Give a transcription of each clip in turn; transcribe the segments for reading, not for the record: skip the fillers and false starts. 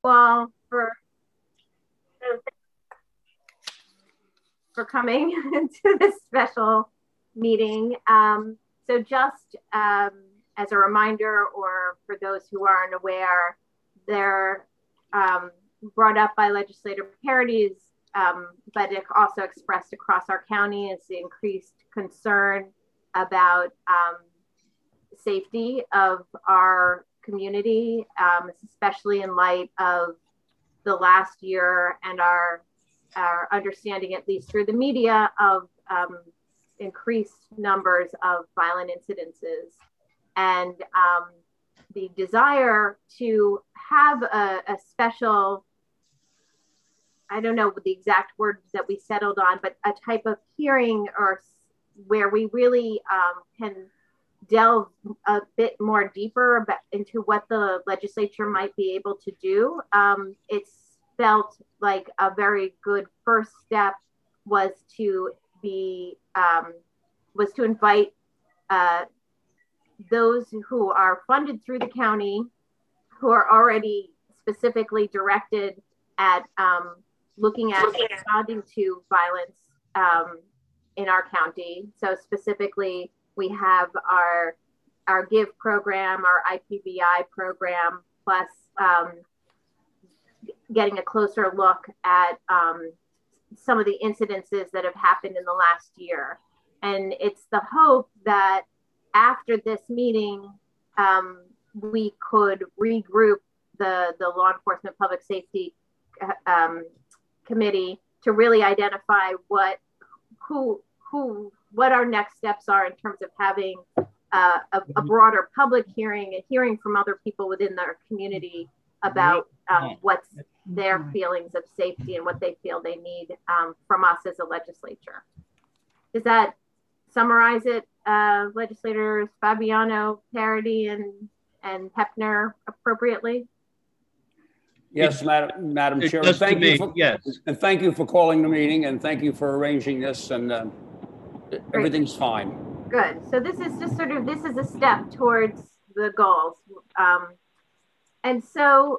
all for coming to this special meeting. So just as a reminder, or for those who aren't aware, they're brought up by legislator Parodies, but it also expressed across our county is the increased concern about safety of our community, especially in light of the last year and our understanding, at least through the media, of increased numbers of violent incidences, and the desire to have a special, I don't know the exact word that we settled on, but a type of hearing or where we really can delve a bit more deeper into what the legislature might be able to do. It's felt like a very good first step was to invite those who are funded through the county, who are already specifically directed at looking at responding to violence in our county. So specifically, we have our GIVE program, our IPVI program, plus getting a closer look at some of the incidences that have happened in the last year. And it's the hope that after this meeting, we could regroup the law enforcement public safety committee to really identify what our next steps are in terms of having a broader public hearing, a hearing from other people within their community about what's their feelings of safety and what they feel they need from us as a legislature. Does that summarize it, legislators Fabiano, Parody, and Heppner appropriately? Yes, Madam Chair. And thank you for calling the meeting, and thank you for arranging this, and everything's fine. Good. So this is just this is a step towards the goals. And so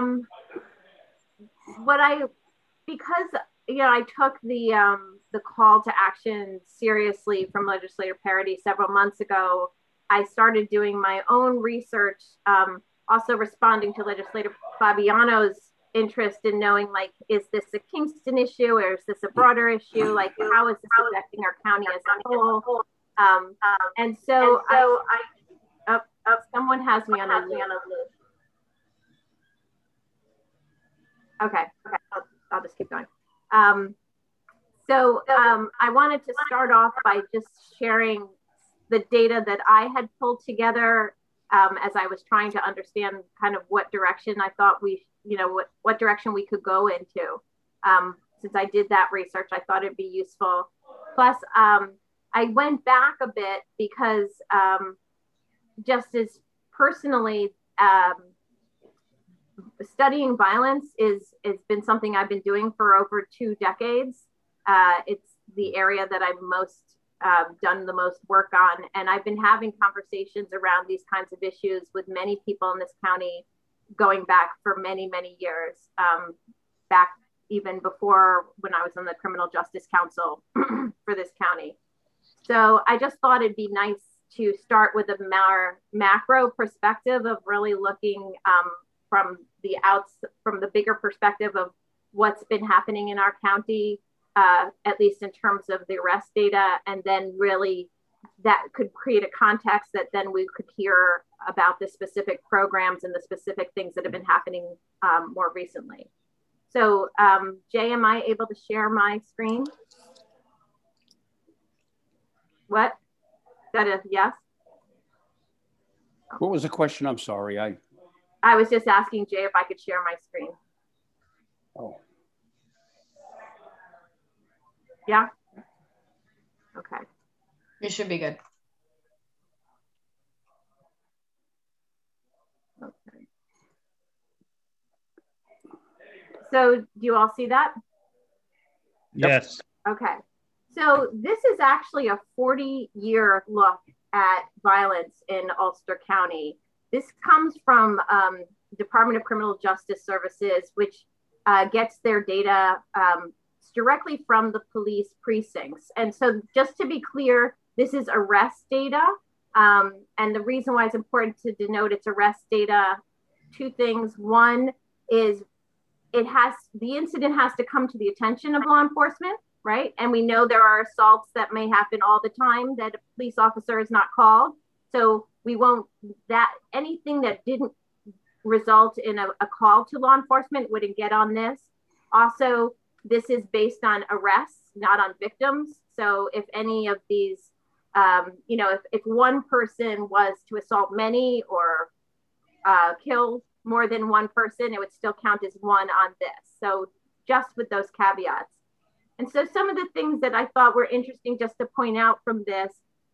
because I took the call to action seriously from legislator Parody several months ago, I started doing my own research, also responding to legislator Fabiano's interest in knowing, like, is this a Kingston issue or is this a broader issue? Like, how is this affecting our county as a whole? And so someone has me on a loop. Okay, I'll just keep going. So I wanted to start off by just sharing the data that I had pulled together as I was trying to understand kind of what direction I thought what direction we could go into. Since I did that research, I thought it'd be useful. Plus, I went back a bit because just as personally, studying violence has been something I've been doing for over 2 decades. It's the area that I've most done the most work on. And I've been having conversations around these kinds of issues with many people in this county going back for many, many years, back even before when I was on the Criminal Justice Council for this county. So I just thought it'd be nice to start with a more macro perspective of really looking from the bigger perspective of what's been happening in our county, at least in terms of the arrest data, and then really that could create a context that then we could hear about the specific programs and the specific things that have been happening more recently. So Jay, am I able to share my screen? What? Is that a yes? What was the question? I'm sorry. I was just asking Jay if I could share my screen. Oh. Yeah? Okay. You should be good. Okay. So do you all see that? Yes. Okay. So this is actually a 40-year look at violence in Ulster County. This comes from Department of Criminal Justice Services, which gets their data directly from the police precincts. And so just to be clear, this is arrest data. And the reason why it's important to denote it's arrest data, two things. One is the incident has to come to the attention of law enforcement, right? And we know there are assaults that may happen all the time that a police officer is not called. So we won't, anything that didn't result in a call to law enforcement wouldn't get on this. Also, this is based on arrests, not on victims. So if any of these, if one person was to assault many or kill more than one person, it would still count as one on this. So just with those caveats. And so some of the things that I thought were interesting just to point out from this,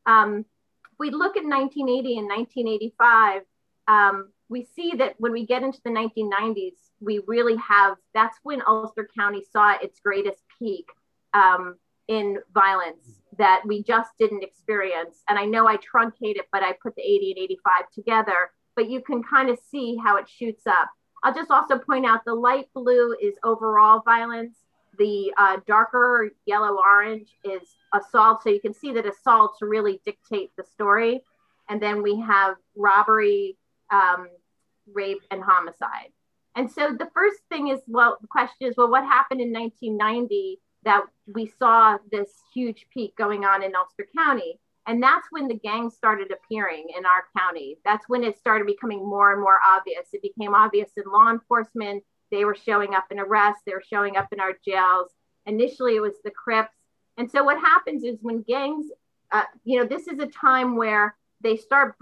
we look at 1980 and 1985, we see that when we get into the 1990s, we really that's when Ulster County saw its greatest peak in violence that we just didn't experience. And I know I truncate it, but I put the 80 and 85 together, but you can kind of see how it shoots up. I'll just also point out the light blue is overall violence. The darker yellow-orange is assault. So you can see that assaults really dictate the story. And then we have robbery, rape, and homicide. And so the first thing is, the question is, what happened in 1990 that we saw this huge peak going on in Ulster County? And that's when the gangs started appearing in our county. That's when it started becoming more and more obvious. It became obvious in law enforcement. They were showing up in arrests. They were showing up in our jails. Initially, it was the Crips. And so what happens is when gangs, this is a time where they start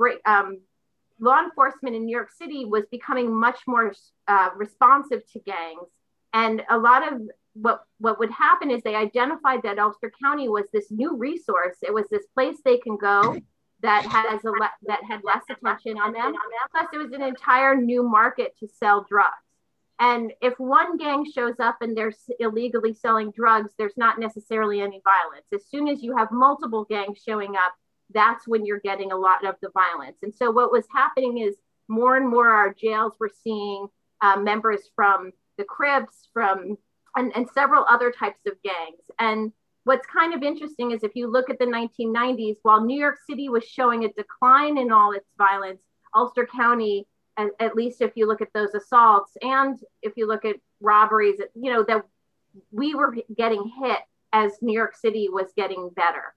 law enforcement in New York City was becoming much more responsive to gangs. And a lot of what would happen is they identified that Ulster County was this new resource. It was this place they can go that had less attention on them. Plus, it was an entire new market to sell drugs. And if one gang shows up and they're illegally selling drugs, there's not necessarily any violence. As soon as you have multiple gangs showing up, that's when you're getting a lot of the violence. And so what was happening is more and more our jails were seeing members from the Crips, and several other types of gangs. And what's kind of interesting is if you look at the 1990s, while New York City was showing a decline in all its violence, Ulster County, at least if you look at those assaults and if you look at robberies, that we were getting hit as New York City was getting better.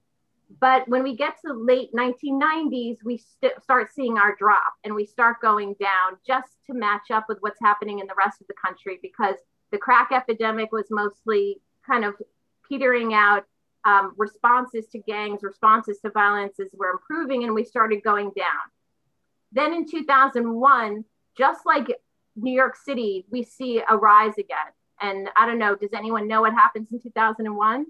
But when we get to the late 1990s, we start seeing our drop and we start going down just to match up with what's happening in the rest of the country, because the crack epidemic was mostly kind of petering out. Responses to gangs, responses to violences were improving, and we started going down. Then in 2001, just like New York City, we see a rise again. And I don't know, does anyone know what happens in 2001?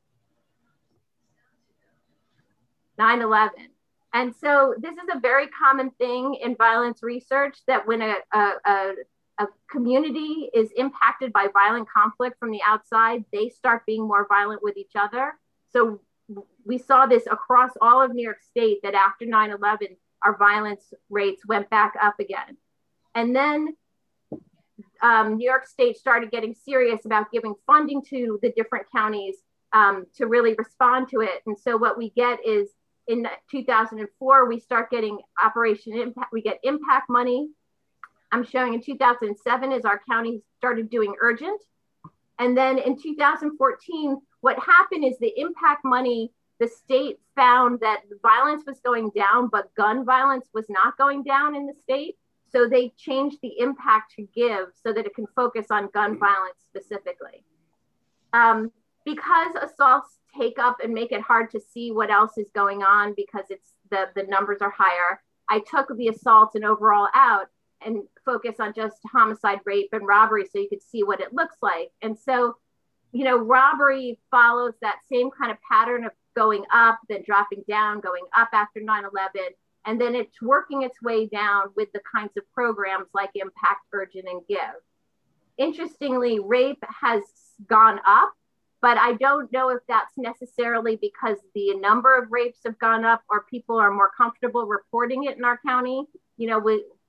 9/11. And so this is a very common thing in violence research, that when a community is impacted by violent conflict from the outside, they start being more violent with each other. So we saw this across all of New York State, that after 9/11, our violence rates went back up again. And then New York State started getting serious about giving funding to the different counties to really respond to it. And so what we get is in 2004, we start getting Operation Impact. We get impact money. I'm showing in 2007 is our county started doing urgent. And then in 2014, what happened is the impact money, the state found that violence was going down, but gun violence was not going down in the state. So they changed the impact to give so that it can focus on gun violence specifically. Because assaults take up and make it hard to see what else is going on because it's the numbers are higher, I took the assaults and overall out and focus on just homicide, rape, and robbery so you could see what it looks like. And so, robbery follows that same kind of pattern of going up, then dropping down, going up after 9/11, and then it's working its way down with the kinds of programs like Impact, Urgent, and Give. Interestingly, rape has gone up, but I don't know if that's necessarily because the number of rapes have gone up or people are more comfortable reporting it in our county.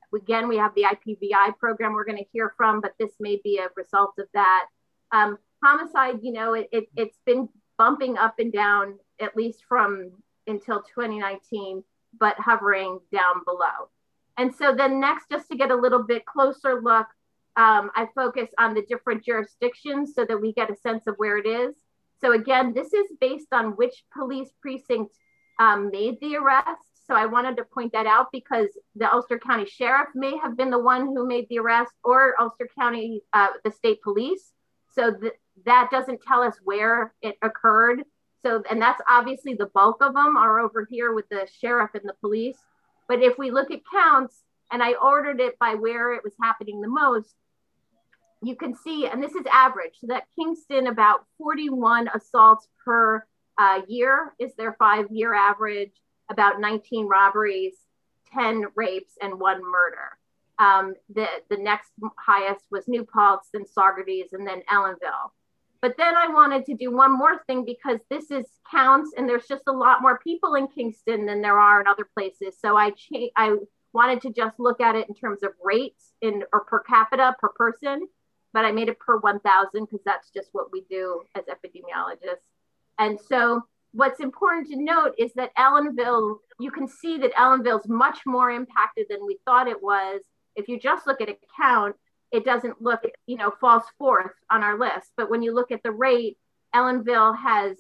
Again, we have the IPVI program we're going to hear from, but this may be a result of that. Homicide, it's been bumping up and down, at least from until 2019, but hovering down below. And so then next, just to get a little bit closer look, I focus on the different jurisdictions so that we get a sense of where it is. So again, this is based on which police precinct made the arrest. So I wanted to point that out because the Ulster County Sheriff may have been the one who made the arrest, or Ulster County, the state police. So that doesn't tell us where it occurred. So, and that's obviously the bulk of them are over here with the sheriff and the police. But if we look at counts, and I ordered it by where it was happening the most, you can see, and this is average, so that Kingston, about 41 assaults per year is their 5-year average, about 19 robberies, 10 rapes, and 1 murder. The next highest was New Paltz, then Saugerties, and then Ellenville. But then I wanted to do one more thing because this is counts, and there's just a lot more people in Kingston than there are in other places. So I wanted to just look at it in terms of rates or per capita per person, but I made it per 1,000 because that's just what we do as epidemiologists. And so what's important to note is that Ellenville, you can see that Ellenville's much more impacted than we thought it was. If you just look at a count, it doesn't look, falls fourth on our list. But when you look at the rate, Ellenville has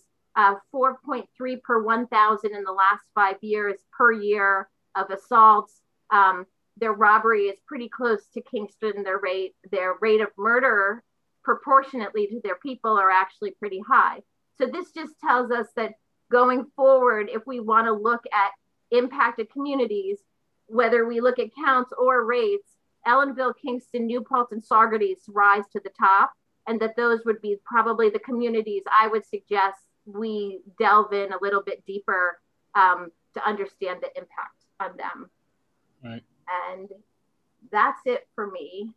4.3 per 1,000 in the last 5 years per year of assaults. Their robbery is pretty close to Kingston. Their rate of murder proportionately to their people are actually pretty high. So this just tells us that going forward, if we want to look at impacted communities, whether we look at counts or rates, Ellenville, Kingston, New Paltz, and Saugerties rise to the top, and that those would be probably the communities I would suggest we delve in a little bit deeper to understand the impact on them. Right. And that's it for me.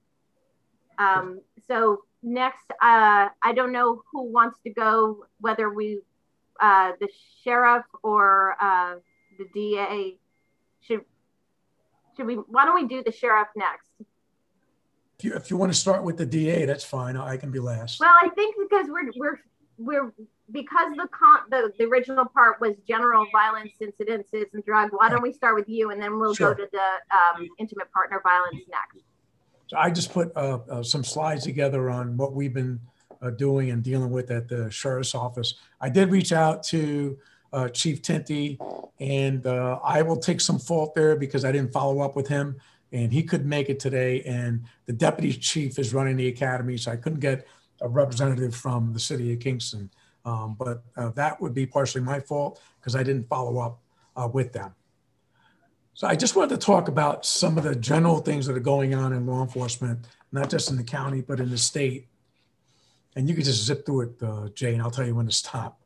So next, I don't know who wants to go, whether we, the sheriff or the DA. Should we? Why don't we do the sheriff next? If you want to start with the DA, that's fine. I can be last. Well, I think because we're because the original part was general violence incidences and drug. Why don't we start with you, and then we'll go to the intimate partner violence next. So I just put some slides together on what we've been doing and dealing with at the sheriff's office. I did reach out to Chief Tinty, and I will take some fault there because I didn't follow up with him, and he couldn't make it today. And the deputy chief is running the academy, so I couldn't get a representative from the city of Kingston. But that would be partially my fault because I didn't follow up with them. So I just wanted to talk about some of the general things that are going on in law enforcement, not just in the county, but in the state. And you can just zip through it, Jay, and I'll tell you when to stop.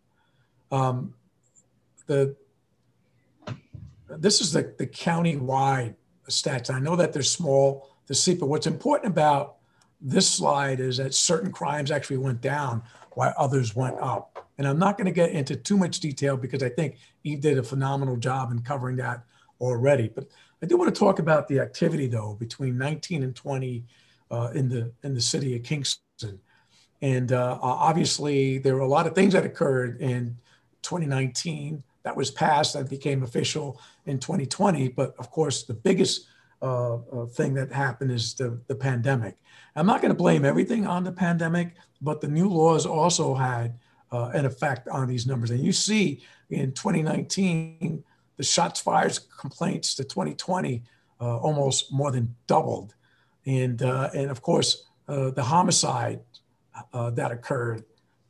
This is the county-wide stats. I know that they're small to see, but what's important about this slide is that certain crimes actually went down while others went up. And I'm not going to get into too much detail because I think Eve did a phenomenal job in covering that already. But I do want to talk about the activity, though, between 19 and 20 in the city of Kingston. And obviously, there were a lot of things that occurred in 2019 that was passed that became official in 2020. But of course, the biggest thing that happened is the pandemic. I'm not going to blame everything on the pandemic, but the new laws also had an effect on these numbers. And you see in 2019, the shots fired complaints to 2020 almost more than doubled. And of course, the homicide that occurred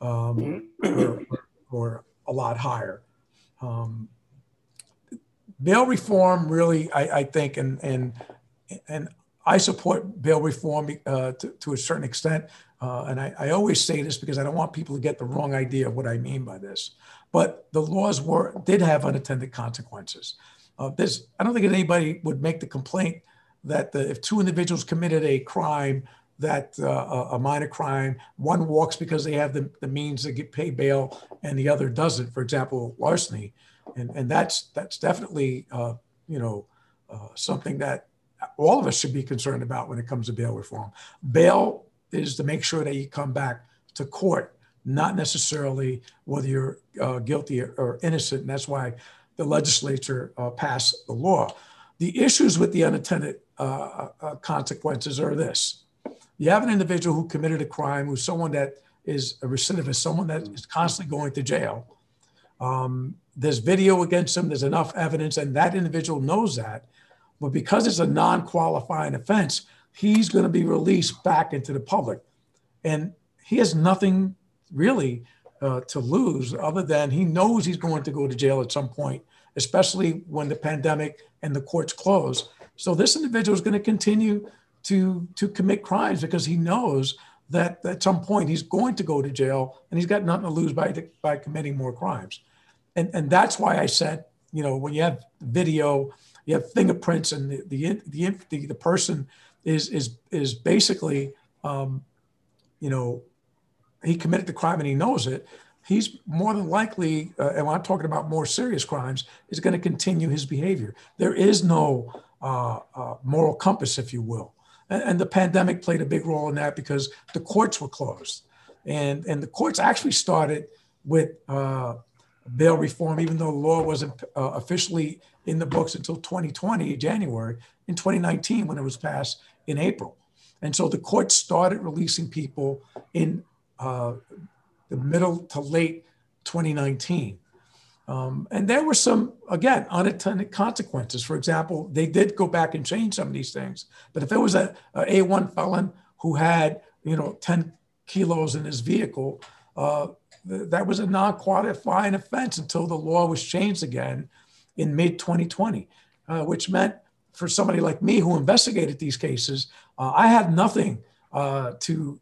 were a lot higher. Bail reform really, I think, and I support bail reform to a certain extent. And I always say this because I don't want people to get the wrong idea of what I mean by this. But the laws did have unintended consequences. I don't think anybody would make the complaint that if two individuals committed a crime, that a minor crime, one walks because they have the means to pay bail and the other doesn't, for example, larceny. And that's definitely, something that all of us should be concerned about when it comes to bail reform. Bail is to make sure that you come back to court, not necessarily whether you're guilty or innocent. And that's why the legislature passed the law. The issues with the unintended consequences are this. You have an individual who committed a crime, who's someone that is a recidivist, someone that is constantly going to jail. There's video against him, there's enough evidence, and that individual knows that. But because it's a non-qualifying offense, he's going to be released back into the public. And he has nothing really to lose other than he knows he's going to go to jail at some point, especially when the pandemic and the courts close. So this individual is going to continue to commit crimes because he knows that at some point he's going to go to jail and he's got nothing to lose by committing more crimes. And that's why I said, when you have video, you have fingerprints, and the person is basically, he committed the crime and he knows it. He's more than likely, and when I'm talking about more serious crimes, is going to continue his behavior. There is no moral compass, if you will. And the pandemic played a big role in that because the courts were closed. And the courts actually started with bail reform, even though the law wasn't officially in the books until 2020, January, in 2019, when it was passed in April. And so the courts started releasing people in the middle to late 2019. And there were some, again, unintended consequences. For example, they did go back and change some of these things. But if it was a A1 felon who had, 10 kilos in his vehicle, that was a non-qualifying offense until the law was changed again in mid-2020, which meant for somebody like me who investigated these cases, I had nothing to,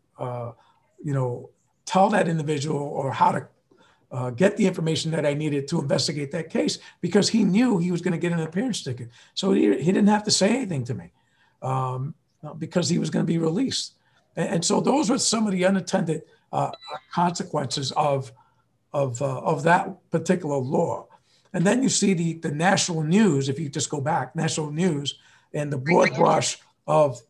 tell that individual or how to get the information that I needed to investigate that case because he knew he was going to get an appearance ticket. So he didn't have to say anything to me because he was going to be released. And so those were some of the unintended consequences of that particular law. And then you see the national news, if you just go back, national news and the broad brush of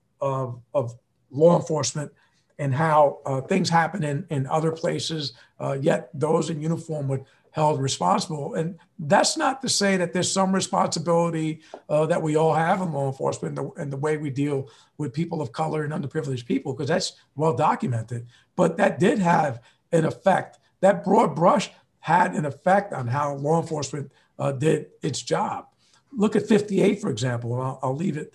law enforcement and how things happen in other places, yet those in uniform were held responsible. And that's not to say that there's some responsibility that we all have in law enforcement and the way we deal with people of color and underprivileged people, because that's well documented. But that did have an effect. That broad brush had an effect on how law enforcement did its job. Look at 58, for example. I'll leave it.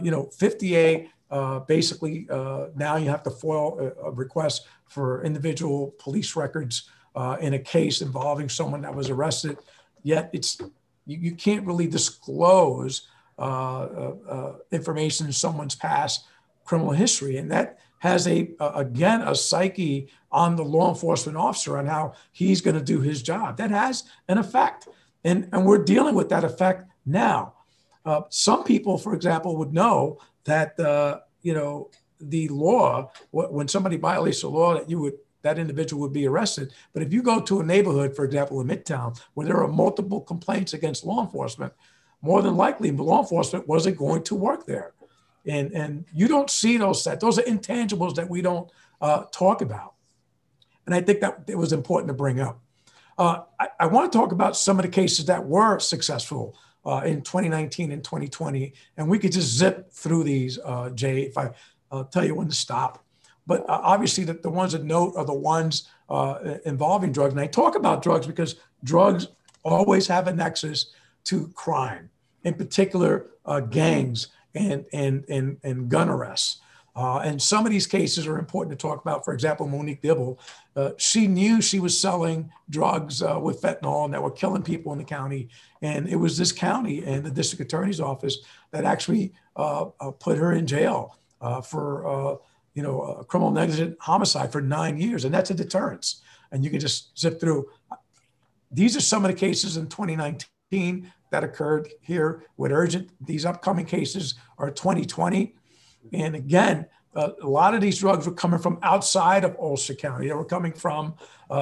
58, basically, now you have to foil a request for individual police records in a case involving someone that was arrested. Yet you can't really disclose information in someone's past criminal history. And that has again, a psyche on the law enforcement officer on how he's going to do his job. That has an effect. And we're dealing with that effect now. Some people, for example, would know that, the law, when somebody violates the law, that individual would be arrested. But if you go to a neighborhood, for example, in Midtown, where there are multiple complaints against law enforcement, more than likely law enforcement wasn't going to work there. And you don't see those stats. Those are intangibles that we don't talk about. And I think that it was important to bring up. I want to talk about some of the cases that were successful in 2019 and 2020. And we could just zip through these, Jay, if I'll tell you when to stop. But obviously the ones that note are the ones involving drugs. And I talk about drugs because drugs always have a nexus to crime, in particular gangs and gun arrests. And some of these cases are important to talk about. For example, Monique Dibble, she knew she was selling drugs with fentanyl and that were killing people in the county. And it was this county and the district attorney's office that actually put her in jail for a criminal negligent homicide for 9 years. And that's a deterrence. And you can just zip through. These are some of the cases in 2019 that occurred here with urgent. These upcoming cases are 2020. And again, a lot of these drugs were coming from outside of Ulster County. They were coming from,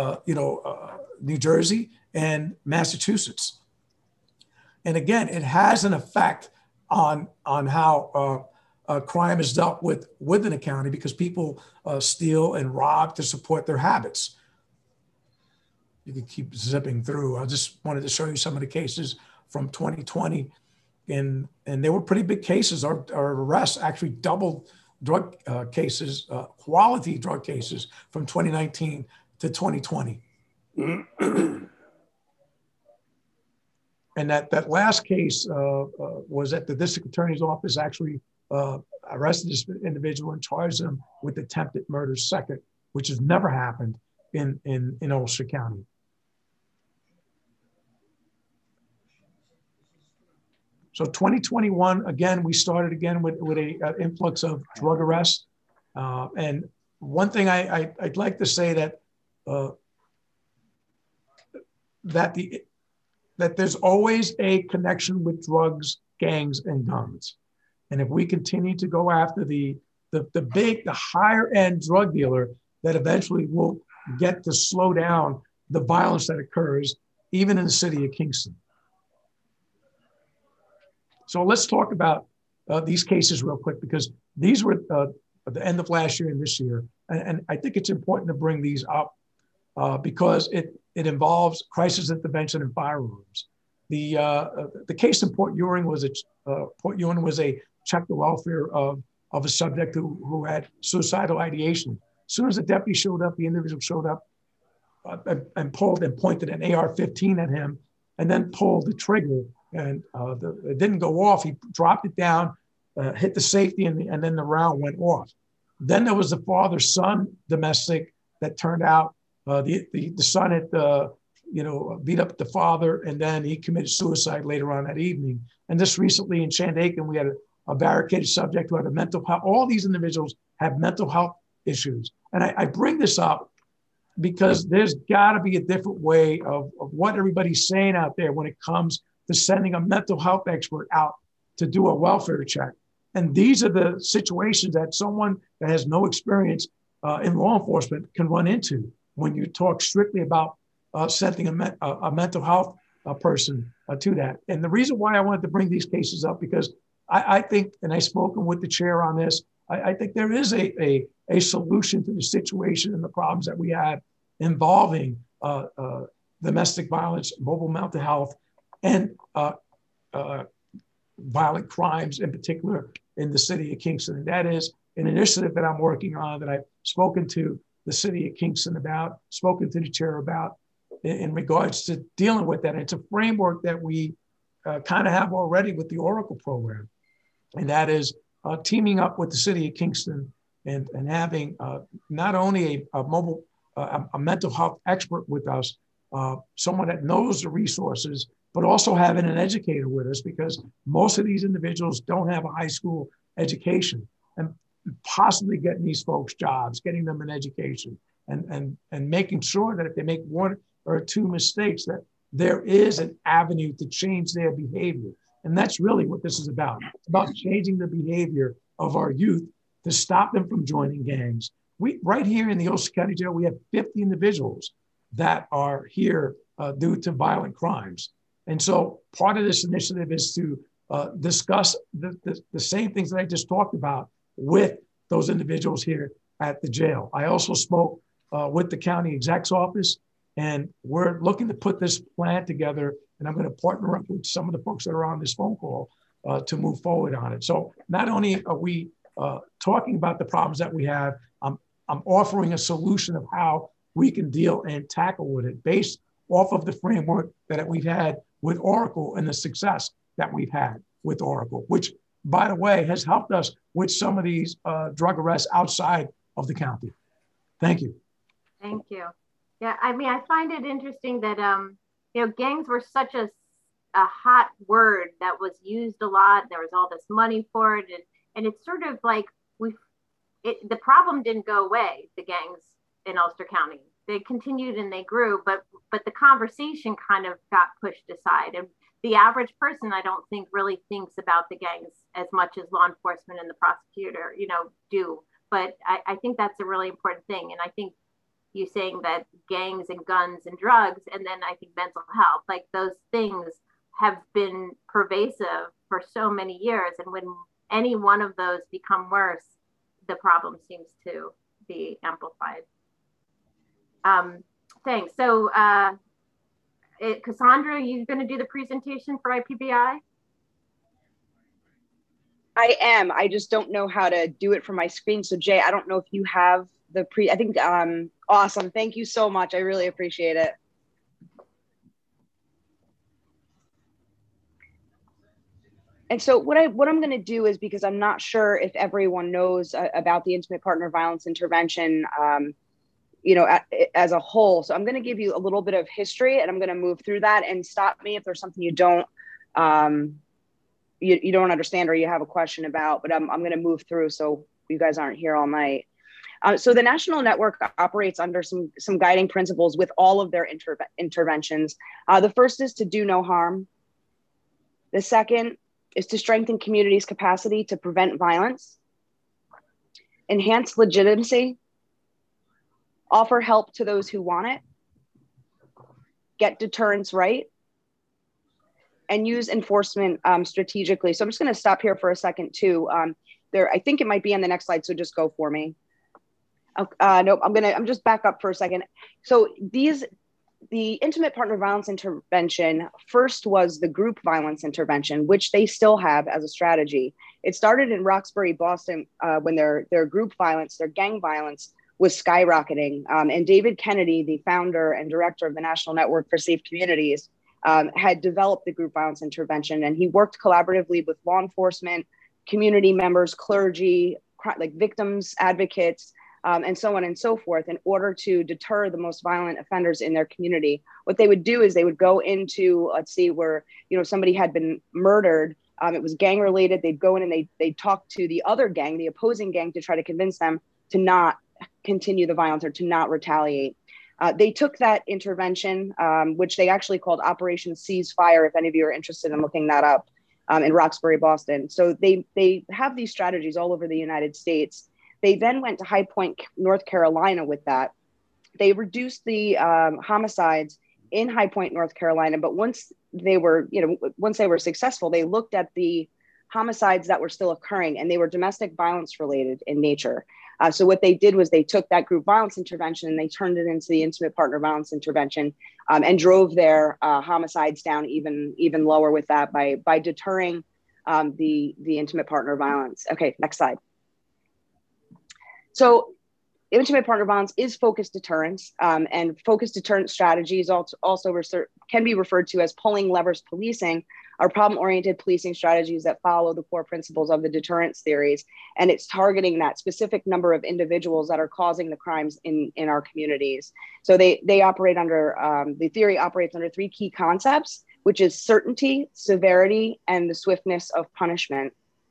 New Jersey and Massachusetts. And again, it has an effect on how crime is dealt with within a county, because people steal and rob to support their habits. You could keep zipping through. I just wanted to show you some of the cases from 2020, and they were pretty big cases. Our arrests actually doubled drug cases, quality drug cases from 2019 to 2020. And that last case was at the district attorney's office, actually arrested this individual and charged him with attempted murder second, which has never happened in Ulster County. So 2021, again, we started again with a influx of drug arrests. And one thing I'd like to say that there's always a connection with drugs, gangs, and guns. And if we continue to go after the higher end drug dealer, that eventually will get to slow down the violence that occurs, even in the city of Kingston. So let's talk about these cases real quick, because these were at the end of last year and this year. And I think it's important to bring these up because it involves crisis intervention and firearms. The case in Port Ewing was a check the welfare of a subject who had suicidal ideation. As soon as the deputy showed up, the individual showed up and pulled and pointed an AR-15 at him, and then pulled the trigger. And it didn't go off. He dropped it down, hit the safety, and then the round went off. Then there was the father-son domestic that turned out the son had beat up the father, and then he committed suicide later on that evening. And just recently in Shandaken, we had a barricaded subject who had a mental health. All these individuals have mental health issues. And I bring this up because there's got to be a different way of what everybody's saying out there when it comes to sending a mental health expert out to do a welfare check. And these are the situations that someone that has no experience in law enforcement can run into when you talk strictly about sending a mental health person to that. And the reason why I wanted to bring these cases up, because I think, and I've spoken with the chair on this, I think there is a solution to the situation and the problems that we have involving domestic violence, mobile mental health, and violent crimes in particular in the city of Kingston. And that is an initiative that I'm working on, that I've spoken to the city of Kingston about, spoken to the chair about in regards to dealing with that. And it's a framework that we kind of have already with the Oracle program. And that is teaming up with the city of Kingston and having not only a mental health expert with us, someone that knows the resources, but also having an educator with us, because most of these individuals don't have a high school education, and possibly getting these folks jobs, getting them an education, and making sure that if they make one or two mistakes, that there is an avenue to change their behavior. And that's really what this is about. It's about changing the behavior of our youth to stop them from joining gangs. Right here in the Ulster County Jail, we have 50 individuals that are here due to violent crimes. And so part of this initiative is to discuss the same things that I just talked about with those individuals here at the jail. I also spoke with the county exec's office, and we're looking to put this plan together, and I'm going to partner up with some of the folks that are on this phone call to move forward on it. So not only are we talking about the problems that we have, I'm offering a solution of how we can deal and tackle with it based off of the framework that we've had with Oracle and the success that we've had with Oracle, which, by the way, has helped us with some of these drug arrests outside of the county. Thank you. Thank you. Yeah, I mean, I find it interesting that, gangs were such a hot word that was used a lot. There was all this money for it. And it's sort of like the problem didn't go away, the gangs in Ulster County. They continued and they grew, but the conversation kind of got pushed aside. And the average person, I don't think, really thinks about the gangs as much as law enforcement and the prosecutor, do. But I think that's a really important thing. And I think you saying that gangs and guns and drugs, and then I think mental health, like those things have been pervasive for so many years. And when any one of those become worse, the problem seems to be amplified. Thanks. So Cassandra, you're going to do the presentation for IPBI? I am. I just don't know how to do it from my screen. So Jay, I don't know if you have the I think, awesome. Thank you so much. I really appreciate it. And so what I'm going to do is, because I'm not sure if everyone knows about the intimate partner violence intervention, you know, as a whole. So I'm going to give you a little bit of history, and I'm going to move through that, and stop me if there's something you don't you don't understand or you have a question about. But I'm going to move through so you guys aren't here all night. So the National Network operates under some guiding principles with all of their interventions. The first is to do no harm. The second is to strengthen communities' capacity to prevent violence, enhance legitimacy, offer help to those who want it, get deterrence right, and use enforcement strategically. So I'm just going to stop here for a second too. I think it might be on the next slide, so just go for me. Nope, I'm just back up for a second. So the intimate partner violence intervention first was the group violence intervention, which they still have as a strategy. It started in Roxbury, Boston, when their group violence, their gang violence was skyrocketing. And David Kennedy, the founder and director of the National Network for Safe Communities, had developed the group violence intervention. And he worked collaboratively with law enforcement, community members, clergy, like victims, advocates, and so on and so forth, in order to deter the most violent offenders in their community. What they would do is they would go into, let's see, where, you know, somebody had been murdered. It was gang related. They'd go in and they'd talk to the other gang, the opposing gang, to try to convince them to not continue the violence or to not retaliate. They took that intervention, which they actually called Operation Ceasefire, if any of you are interested in looking that up, in Roxbury, Boston. So they have these strategies all over the United States. They then went to High Point, North Carolina with that. They reduced the homicides in High Point, North Carolina. But once they were successful, they looked at the homicides that were still occurring, and they were domestic violence related in nature. So what they did was they took that group violence intervention and they turned it into the intimate partner violence intervention, and drove their homicides down even lower with that by deterring the intimate partner violence. Okay, next slide. So intimate partner violence is focused deterrence, and focused deterrence strategies also can be referred to as pulling levers policing, are problem-oriented policing strategies that follow the core principles of the deterrence theories. And it's targeting that specific number of individuals that are causing the crimes in our communities. So they operate under, the theory operates under three key concepts, which is certainty, severity, and the swiftness of punishment.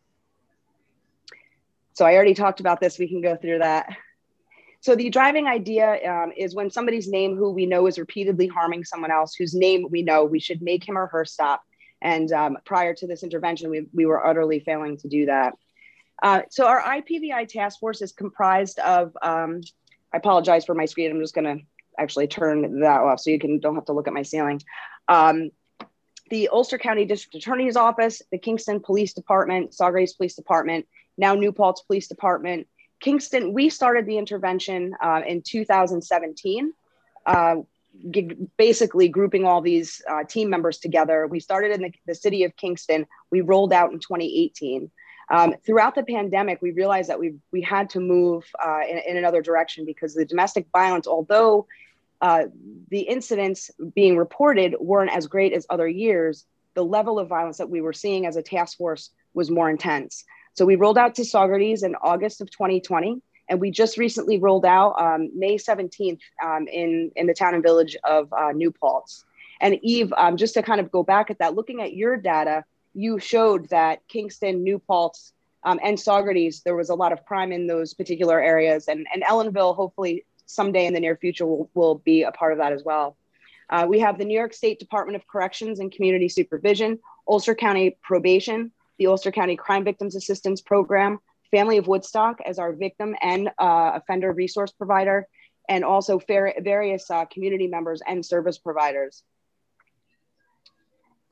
So I already talked about this, we can go through that. So the driving idea is when somebody's name who we know is repeatedly harming someone else, whose name we know, we should make him or her stop. And prior to this intervention, we were utterly failing to do that. So our IPVI task force is comprised of, I apologize for my screen, I'm just gonna actually turn that off so you don't have to look at my ceiling. The Ulster County District Attorney's Office, the Kingston Police Department, Saugerties Police Department, now New Paltz Police Department. Kingston, we started the intervention in 2017, basically grouping all these team members together. We started in the city of Kingston. We rolled out in 2018. Throughout the pandemic, we realized that we had to move in another direction, because the domestic violence, although the incidents being reported weren't as great as other years, the level of violence that we were seeing as a task force was more intense. So we rolled out to Saugerties in August of 2020, and we just recently rolled out May 17th in the town and village of New Paltz. And Eve, just to kind of go back at that, looking at your data, you showed that Kingston, New Paltz, and Saugerties, there was a lot of crime in those particular areas, and Ellenville, hopefully someday in the near future, will be a part of that as well. We have the New York State Department of Corrections and Community Supervision, Ulster County Probation, the Ulster County Crime Victims Assistance Program, Family of Woodstock as our victim and offender resource provider, and also various community members and service providers.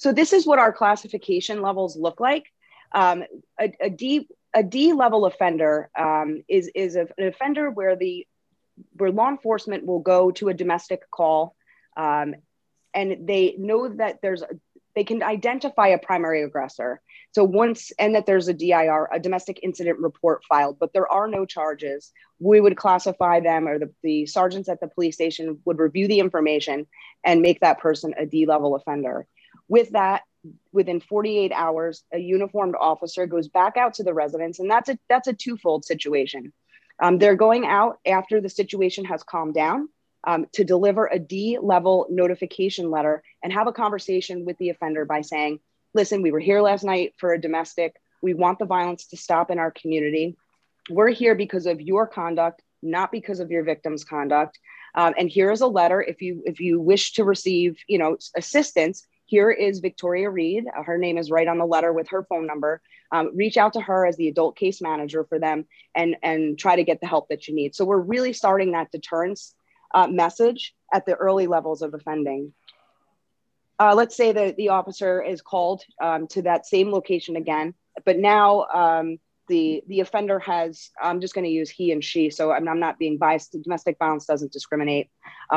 So this is what our classification levels look like. A D level offender is an offender where law enforcement will go to a domestic call, and they know that they can identify a primary aggressor. So and that there's a DIR, a domestic incident report filed, but there are no charges. We would classify them, or the sergeants at the police station would review the information and make that person a D level offender. With that, within 48 hours, a uniformed officer goes back out to the residence, and that's a twofold situation. They're going out after the situation has calmed down to deliver a D-level notification letter and have a conversation with the offender by saying, listen, we were here last night for a domestic. We want the violence to stop in our community. We're here because of your conduct, not because of your victim's conduct. And here is a letter. If you wish to receive, assistance, here is Victoria Reed. Her name is right on the letter with her phone number. Reach out to her as the adult case manager for them and try to get the help that you need. So we're really starting that deterrence message at the early levels of offending. Let's say that the officer is called to that same location again, but now the offender has, I'm just going to use he and she, so I'm not being biased. Domestic violence doesn't discriminate.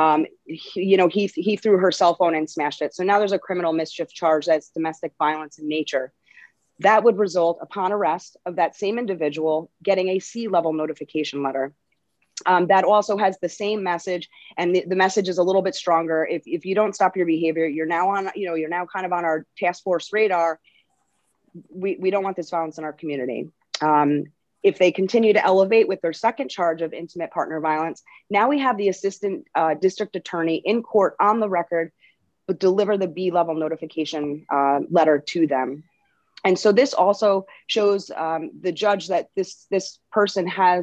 He threw her cell phone and smashed it. So now there's a criminal mischief charge that's domestic violence in nature. That would result upon arrest of that same individual getting a C-level notification letter. That also has the same message, and the message is a little bit stronger. If you don't stop your behavior, you're now kind of on our task force radar. We don't want this violence in our community. If they continue to elevate with their second charge of intimate partner violence, now we have the assistant district attorney in court on the record, but deliver the B-level notification letter to them. And so this also shows the judge that this person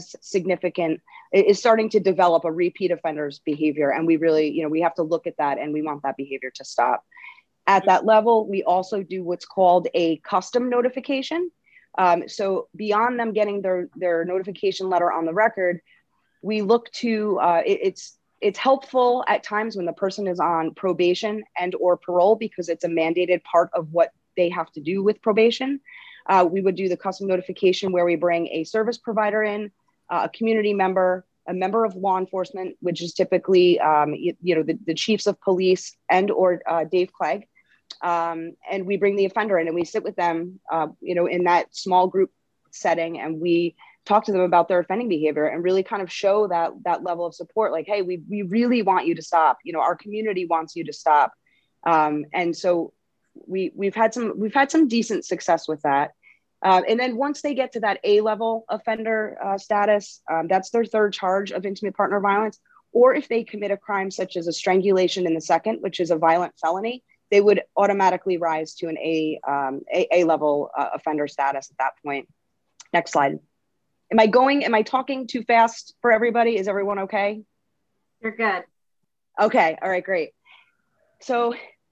is starting to develop a repeat offender's behavior. And we really, we have to look at that, and we want that behavior to stop. At that level, we also do what's called a custom notification. So beyond them getting their notification letter on the record, we look to, it's helpful at times when the person is on probation and or parole, because it's a mandated part of what they have to do with probation. We would do the custom notification where we bring a service provider in, a community member, a member of law enforcement, which is typically, the chiefs of police and or Dave Clegg. And we bring the offender in and we sit with them, in that small group setting, and we talk to them about their offending behavior and really kind of show that level of support. Like, hey, we really want you to stop. Our community wants you to stop. And so we've had some decent success with that. And then once they get to that A-level offender status, that's their third charge of intimate partner violence. Or if they commit a crime such as a strangulation in the second, which is a violent felony, they would automatically rise to an A-level offender status at that point. Next slide. Am I talking too fast for everybody? Is everyone okay? You're good. Okay, all right, great. So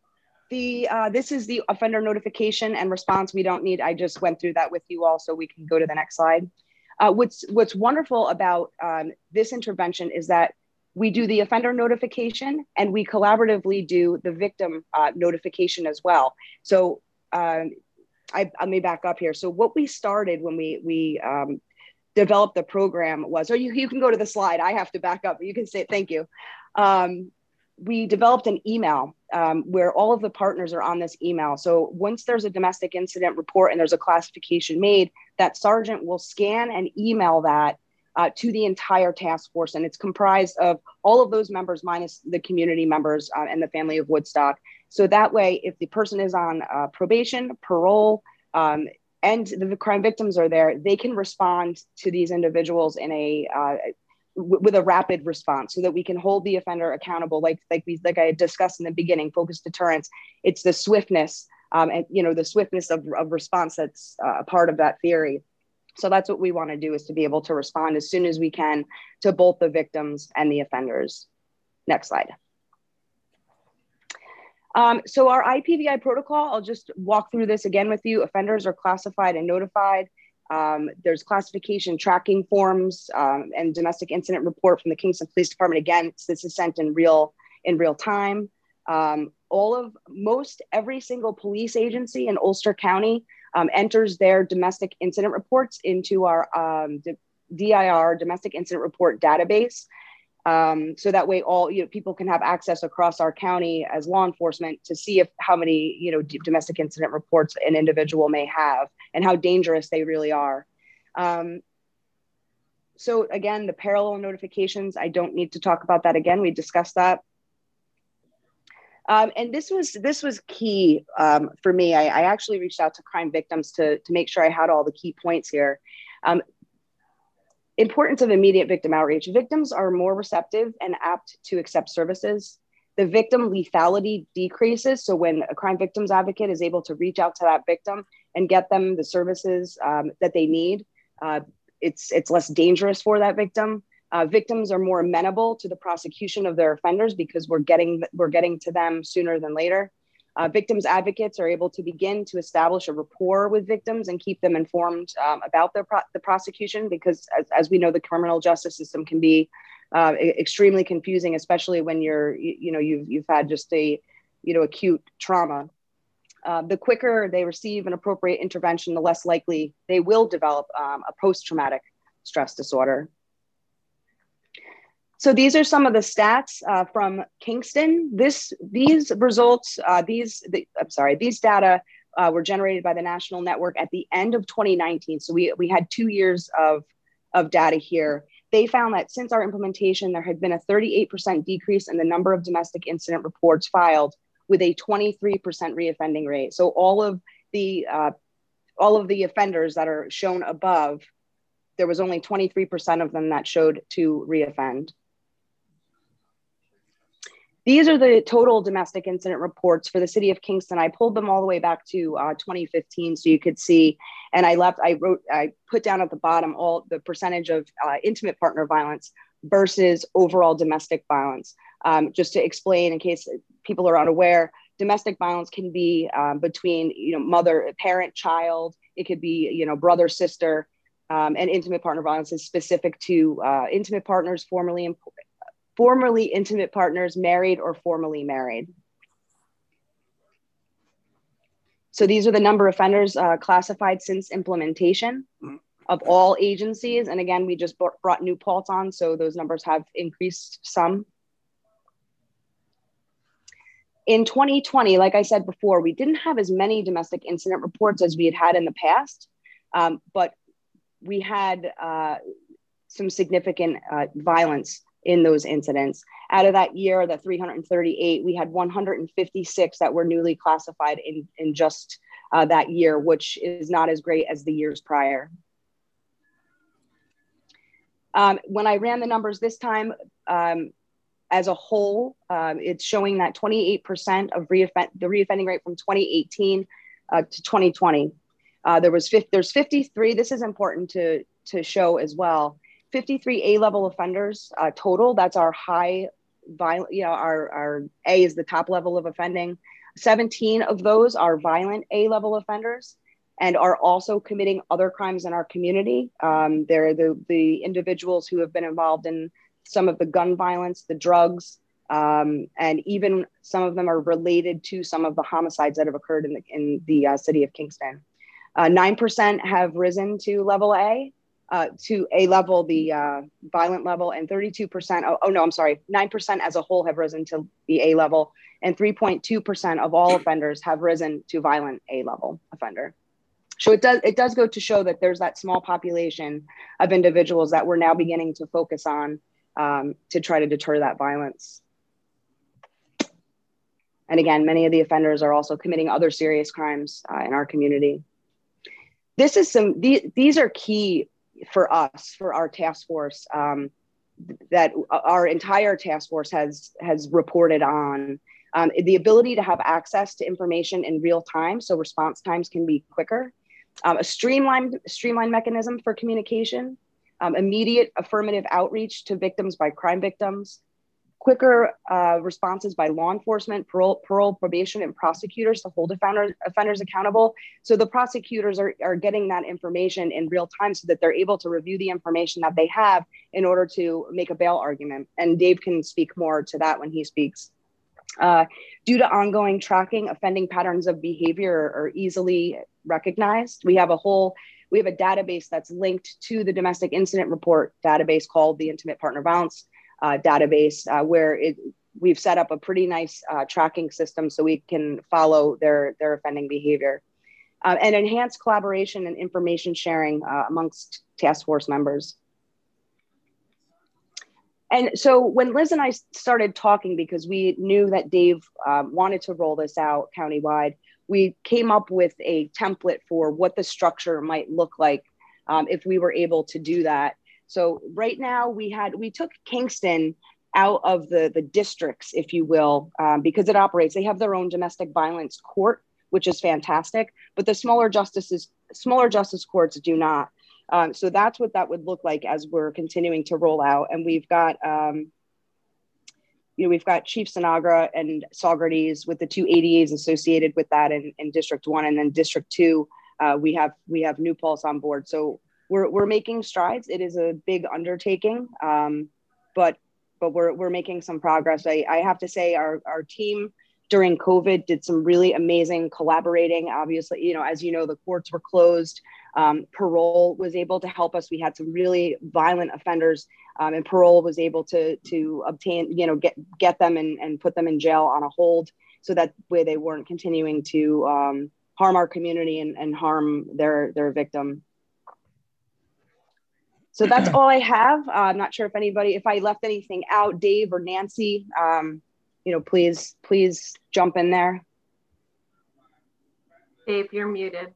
this is the offender notification and response. I just went through that with you all, so we can go to the next slide. What's wonderful about this intervention is that we do the offender notification and we collaboratively do the victim notification as well. So I may back up here. So what we started when we developed the program was, or you can go to the slide, I have to back up, you can say thank you. We developed an email where all of the partners are on this email. So once there's a domestic incident report and there's a classification made, that sergeant will scan and email that to the entire task force. And it's comprised of all of those members minus the community members and the family of Woodstock. So that way, if the person is on probation, parole, and the crime victims are there, they can respond to these individuals in with a rapid response, so that we can hold the offender accountable. Like I discussed in the beginning, focused deterrence. It's the swiftness and the swiftness of response that's a part of that theory. So that's what we want to do, is to be able to respond as soon as we can to both the victims and the offenders. Next slide. So our IPVI protocol, I'll just walk through this again with you. Offenders are classified and notified. There's classification tracking forms and domestic incident report from the Kingston Police Department. Again, this is sent in real time. every single police agency in Ulster County enters their domestic incident reports into our DIR, domestic incident report database. So that way people can have access across our county as law enforcement to see how many domestic incident reports an individual may have and how dangerous they really are. So again, the parallel notifications, I don't need to talk about that again. We discussed that. And this was key for me. I actually reached out to crime victims to make sure I had all the key points here. Importance of immediate victim outreach. Victims are more receptive and apt to accept services. The victim lethality decreases. So when a crime victims advocate is able to reach out to that victim and get them the services that they need, it's less dangerous for that victim. Victims are more amenable to the prosecution of their offenders because we're getting to them sooner than later. Victims advocates are able to begin to establish a rapport with victims and keep them informed about the prosecution, because as we know, the criminal justice system can be extremely confusing, especially when you've had just a acute trauma. The quicker they receive an appropriate intervention, the less likely they will develop a post-traumatic stress disorder. So these are some of the stats from Kingston. These data were generated by the National Network at the end of 2019. So we had 2 years of data here. They found that since our implementation, there had been a 38% decrease in the number of domestic incident reports filed, with a 23% reoffending rate. So all of the offenders that are shown above, there was only 23% of them that showed to reoffend. These are the total domestic incident reports for the city of Kingston. I pulled them all the way back to 2015 so you could see, and I put down at the bottom all the percentage of intimate partner violence versus overall domestic violence. Just to explain, in case people are unaware, domestic violence can be between mother, parent, child. It could be brother, sister, and intimate partner violence is specific to intimate partners, formerly intimate partners, married or formerly married. So these are the number of offenders classified since implementation of all agencies. And again, we just brought New Paltz on, so those numbers have increased some. In 2020, like I said before, we didn't have as many domestic incident reports as we had in the past, but we had some significant violence in those incidents. Out of that year, the 338, we had 156 that were newly classified in just that year, which is not as great as the years prior. When I ran the numbers this time, as a whole, it's showing that 28% of the reoffending rate from 2018 to 2020. There's 53. This is important to show as well. 53 A-level offenders total. That's our high violent. Our A is the top level of offending. 17 of those are violent A-level offenders, and are also committing other crimes in our community. They're the individuals who have been involved in some of the gun violence, the drugs, and even some of them are related to some of the homicides that have occurred in the city of Kingston. 9% have risen to level A, to A level, the violent level, and 32%, 9% as a whole have risen to the A level, and 3.2% of all offenders have risen to violent A level offender. So it does go to show that there's that small population of individuals that we're now beginning to focus on to try to deter that violence. And again, many of the offenders are also committing other serious crimes in our community. These are key for us, for our task force, that our entire task force has reported on. The ability to have access to information in real time, so response times can be quicker. A streamlined mechanism for communication, immediate affirmative outreach to victims by crime victims, quicker responses by law enforcement, parole, probation, and prosecutors to hold offenders accountable. So the prosecutors are getting that information in real time so that they're able to review the information that they have in order to make a bail argument. And Dave can speak more to that when he speaks. Due to ongoing tracking, offending patterns of behavior are easily recognized. We have a database that's linked to the domestic incident report database called the Intimate Partner Violence database, where we've set up a pretty nice tracking system so we can follow their offending behavior. And enhance collaboration and information sharing amongst task force members. And so when Liz and I started talking, because we knew that Dave wanted to roll this out countywide, we came up with a template for what the structure might look like if we were able to do that. So right now we took Kingston out of the districts, if you will, because it operates. They have their own domestic violence court, which is fantastic, but the smaller justice courts do not. So that's what that would look like as we're continuing to roll out. And we've got, we've got Chief Sinagra and Saugerties with the 2 ADAs associated with that in District 1, and then District 2, we have New Pulse on board. So we're making strides. It is a big undertaking, but we're making some progress. I have to say our team during COVID did some really amazing collaborating. Obviously, as you know, the courts were closed. Parole was able to help us. We had some really violent offenders, and parole was able to obtain, get them and put them in jail on a hold, so that way they weren't continuing to harm our community and harm their victim. So that's all I have. I'm not sure if I left anything out, Dave or Nancy, please jump in there. Dave, you're muted.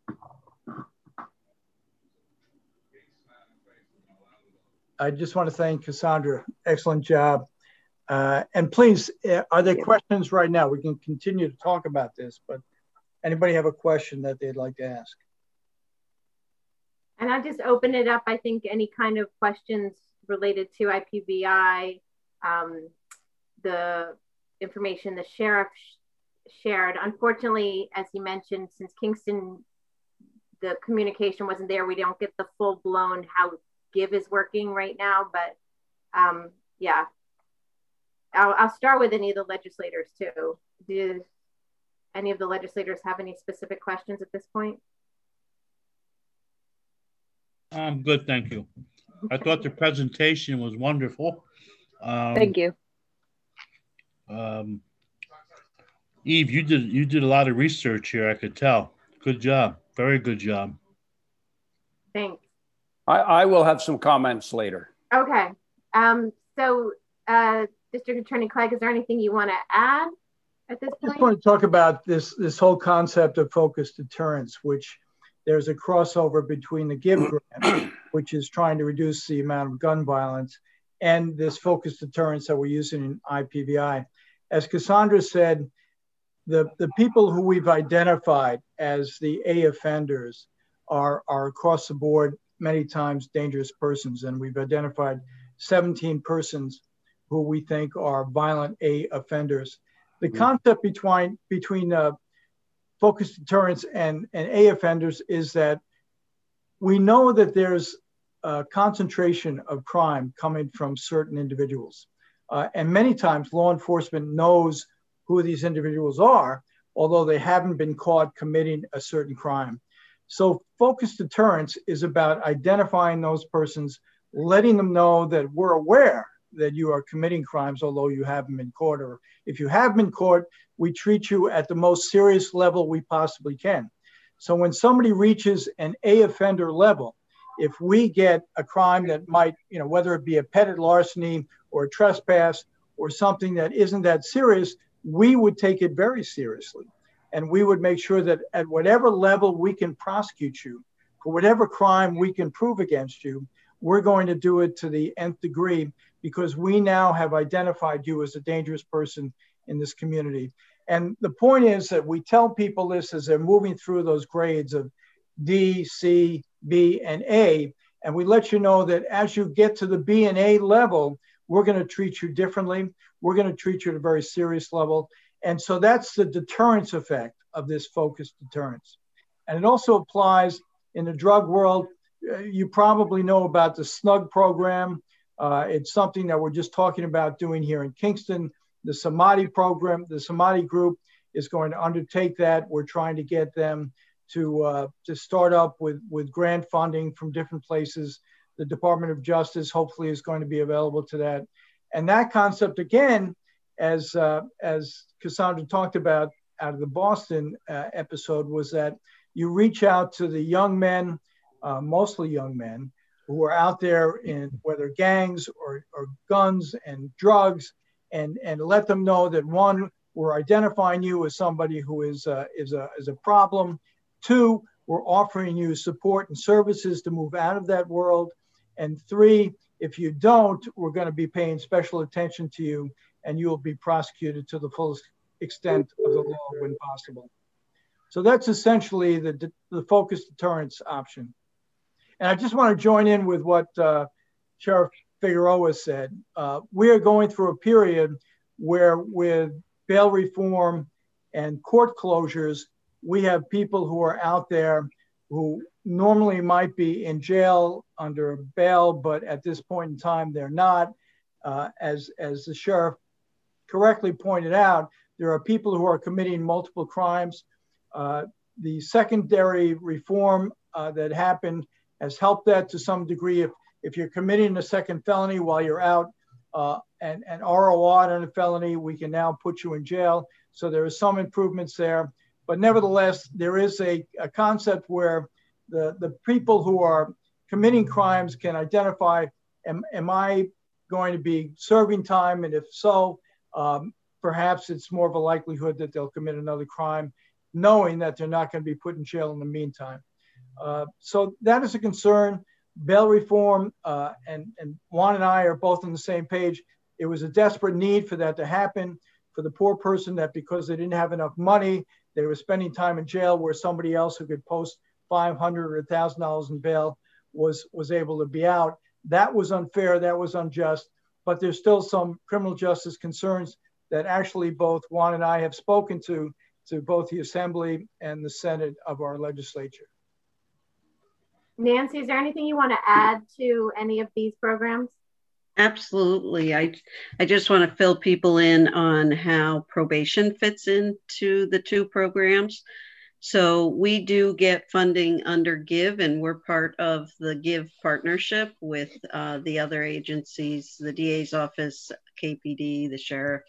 I just want to thank Cassandra. Excellent job. And please, are there questions right now? We can continue to talk about this, but anybody have a question that they'd like to ask? And I just open it up. I think any kind of questions related to IPVI, the information the sheriff shared. Unfortunately, as he mentioned, since Kingston, the communication wasn't there, we don't get the full blown how Give is working right now, but yeah. I'll start with any of the legislators too. Do any of the legislators have any specific questions at this point? I'm good, thank you. I thought the presentation was wonderful. Thank you. Eve, you did a lot of research here, I could tell. Good job, very good job. Thanks. I will have some comments later. Okay. So District Attorney Clegg, is there anything you want to add at this point? I just want to talk about this whole concept of focused deterrence, which there's a crossover between the GIVE grant, which is trying to reduce the amount of gun violence, and this focused deterrence that we're using in IPVI. As Cassandra said, the people who we've identified as the A offenders are across the board many times dangerous persons, and we've identified 17 persons who we think are violent A offenders. The concept between focused deterrence and A offenders is that we know that there's a concentration of crime coming from certain individuals. And many times law enforcement knows who these individuals are, although they haven't been caught committing a certain crime. So focused deterrence is about identifying those persons, letting them know that we're aware that you are committing crimes, although you haven't been caught, or if you have been caught, we treat you at the most serious level we possibly can. So when somebody reaches an A offender level, if we get a crime that might, whether it be a petty larceny or a trespass or something that isn't that serious, we would take it very seriously. And we would make sure that at whatever level we can prosecute you, for whatever crime we can prove against you, we're going to do it to the nth degree, because we now have identified you as a dangerous person in this community. And the point is that we tell people this as they're moving through those grades of D, C, B, and A. And we let you know that as you get to the B and A level, we're going to treat you differently. We're going to treat you at a very serious level. And so that's the deterrence effect of this focused deterrence. And it also applies in the drug world. You probably know about the SNUG program. It's something that we're just talking about doing here in Kingston. the Samadhi program, the Samadhi group is going to undertake that. We're trying to get them to start up with grant funding from different places. The Department of Justice hopefully is going to be available to that. And that concept, again, as Cassandra talked about out of the Boston episode, was that you reach out to the young men, mostly young men, who are out there in whether gangs or guns and drugs, and let them know that, one, we're identifying you as somebody who is a problem. Two, we're offering you support and services to move out of that world. And three, if you don't, we're going to be paying special attention to you, and you will be prosecuted to the fullest extent of the law when possible. So that's essentially the focused deterrence option. And I just want to join in with what Sheriff Figueroa said. We are going through a period where, with bail reform and court closures, we have people who are out there who normally might be in jail under bail, but at this point in time, they're not. As the sheriff correctly pointed out, there are people who are committing multiple crimes. The secondary reform that happened has helped that to some degree. If you're committing a second felony while you're out and ROR on a felony, we can now put you in jail. So there are some improvements there. But nevertheless, there is a concept where the people who are committing crimes can identify, am I going to be serving time? And if so, perhaps it's more of a likelihood that they'll commit another crime, knowing that they're not going to be put in jail in the meantime. So that is a concern. Bail reform, and Juan and I are both on the same page. It was a desperate need for that to happen, for the poor person that because they didn't have enough money, they were spending time in jail where somebody else who could post $500 or $1,000 in bail was able to be out. That was unfair, that was unjust, but there's still some criminal justice concerns that actually both Juan and I have spoken to both the Assembly and the Senate of our legislature. Nancy, is there anything you want to add to any of these programs? Absolutely. I just want to fill people in on how probation fits into the two programs. So we do get funding under GIVE, and we're part of the GIVE partnership with the other agencies, the DA's office, KPD, the sheriff.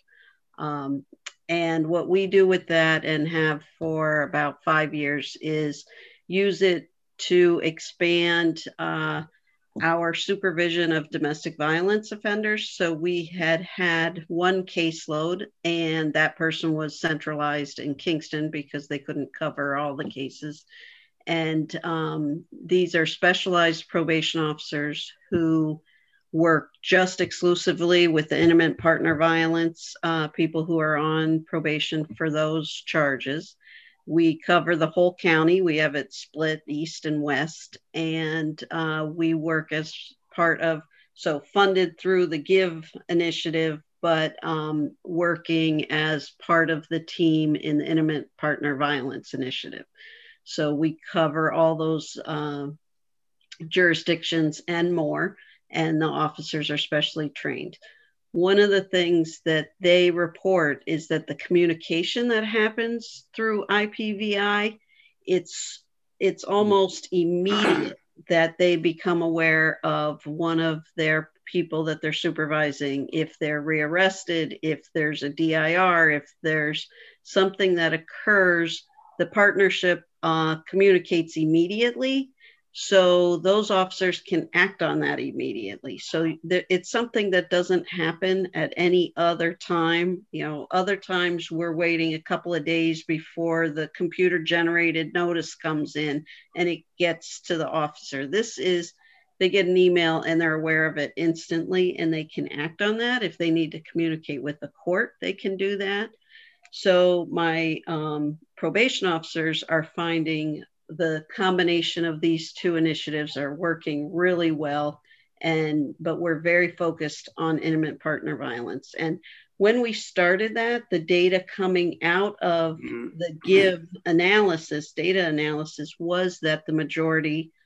And what we do with that, and have for about 5 years, is use it to expand our supervision of domestic violence offenders. So we had one caseload, and that person was centralized in Kingston because they couldn't cover all the cases. And these are specialized probation officers who work just exclusively with the intimate partner violence, people who are on probation for those charges. We cover the whole county. We have it split east and west, and we work as part of, so funded through the GIVE initiative, but working as part of the team in the Intimate Partner Violence Initiative. So we cover all those jurisdictions and more, and the officers are specially trained. One of the things that they report is that the communication that happens through IPVI, it's almost immediate that they become aware of one of their people that they're supervising. If they're rearrested, if there's a DIR, if there's something that occurs, the partnership communicates immediately. So those officers can act on that immediately. So it's something that doesn't happen at any other time. You know, other times we're waiting a couple of days before the computer generated notice comes in and it gets to the officer. This is, they get an email and they're aware of it instantly, and they can act on that. If they need to communicate with the court, they can do that. So my probation officers are finding the combination of these two initiatives are working really well, but we're very focused on intimate partner violence. And when we started that, the data coming out of the GIVE analysis, data analysis, was that the majority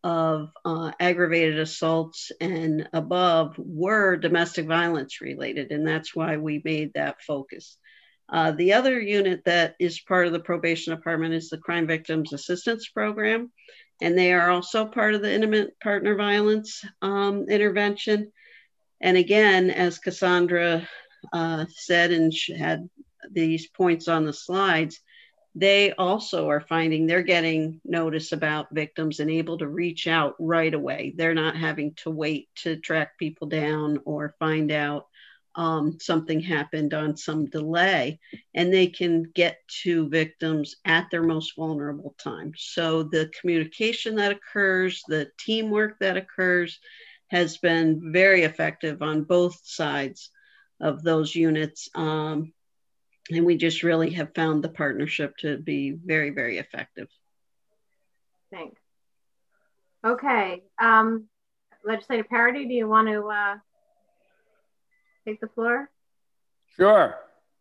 of aggravated assaults and above were domestic violence related, and that's why we made that focus. The other unit that is part of the probation department is the Crime Victims Assistance Program, and they are also part of the intimate partner violence intervention. And again, as Cassandra said, and had these points on the slides, they also are finding they're getting notice about victims and able to reach out right away. They're not having to wait to track people down or find out something happened on some delay, and they can get to victims at their most vulnerable time. So the communication that occurs, the teamwork that occurs has been very effective on both sides of those units. And we just really have found the partnership to be very, very effective. Thanks. Okay. Legislator Parity, do you want to take the floor? Sure.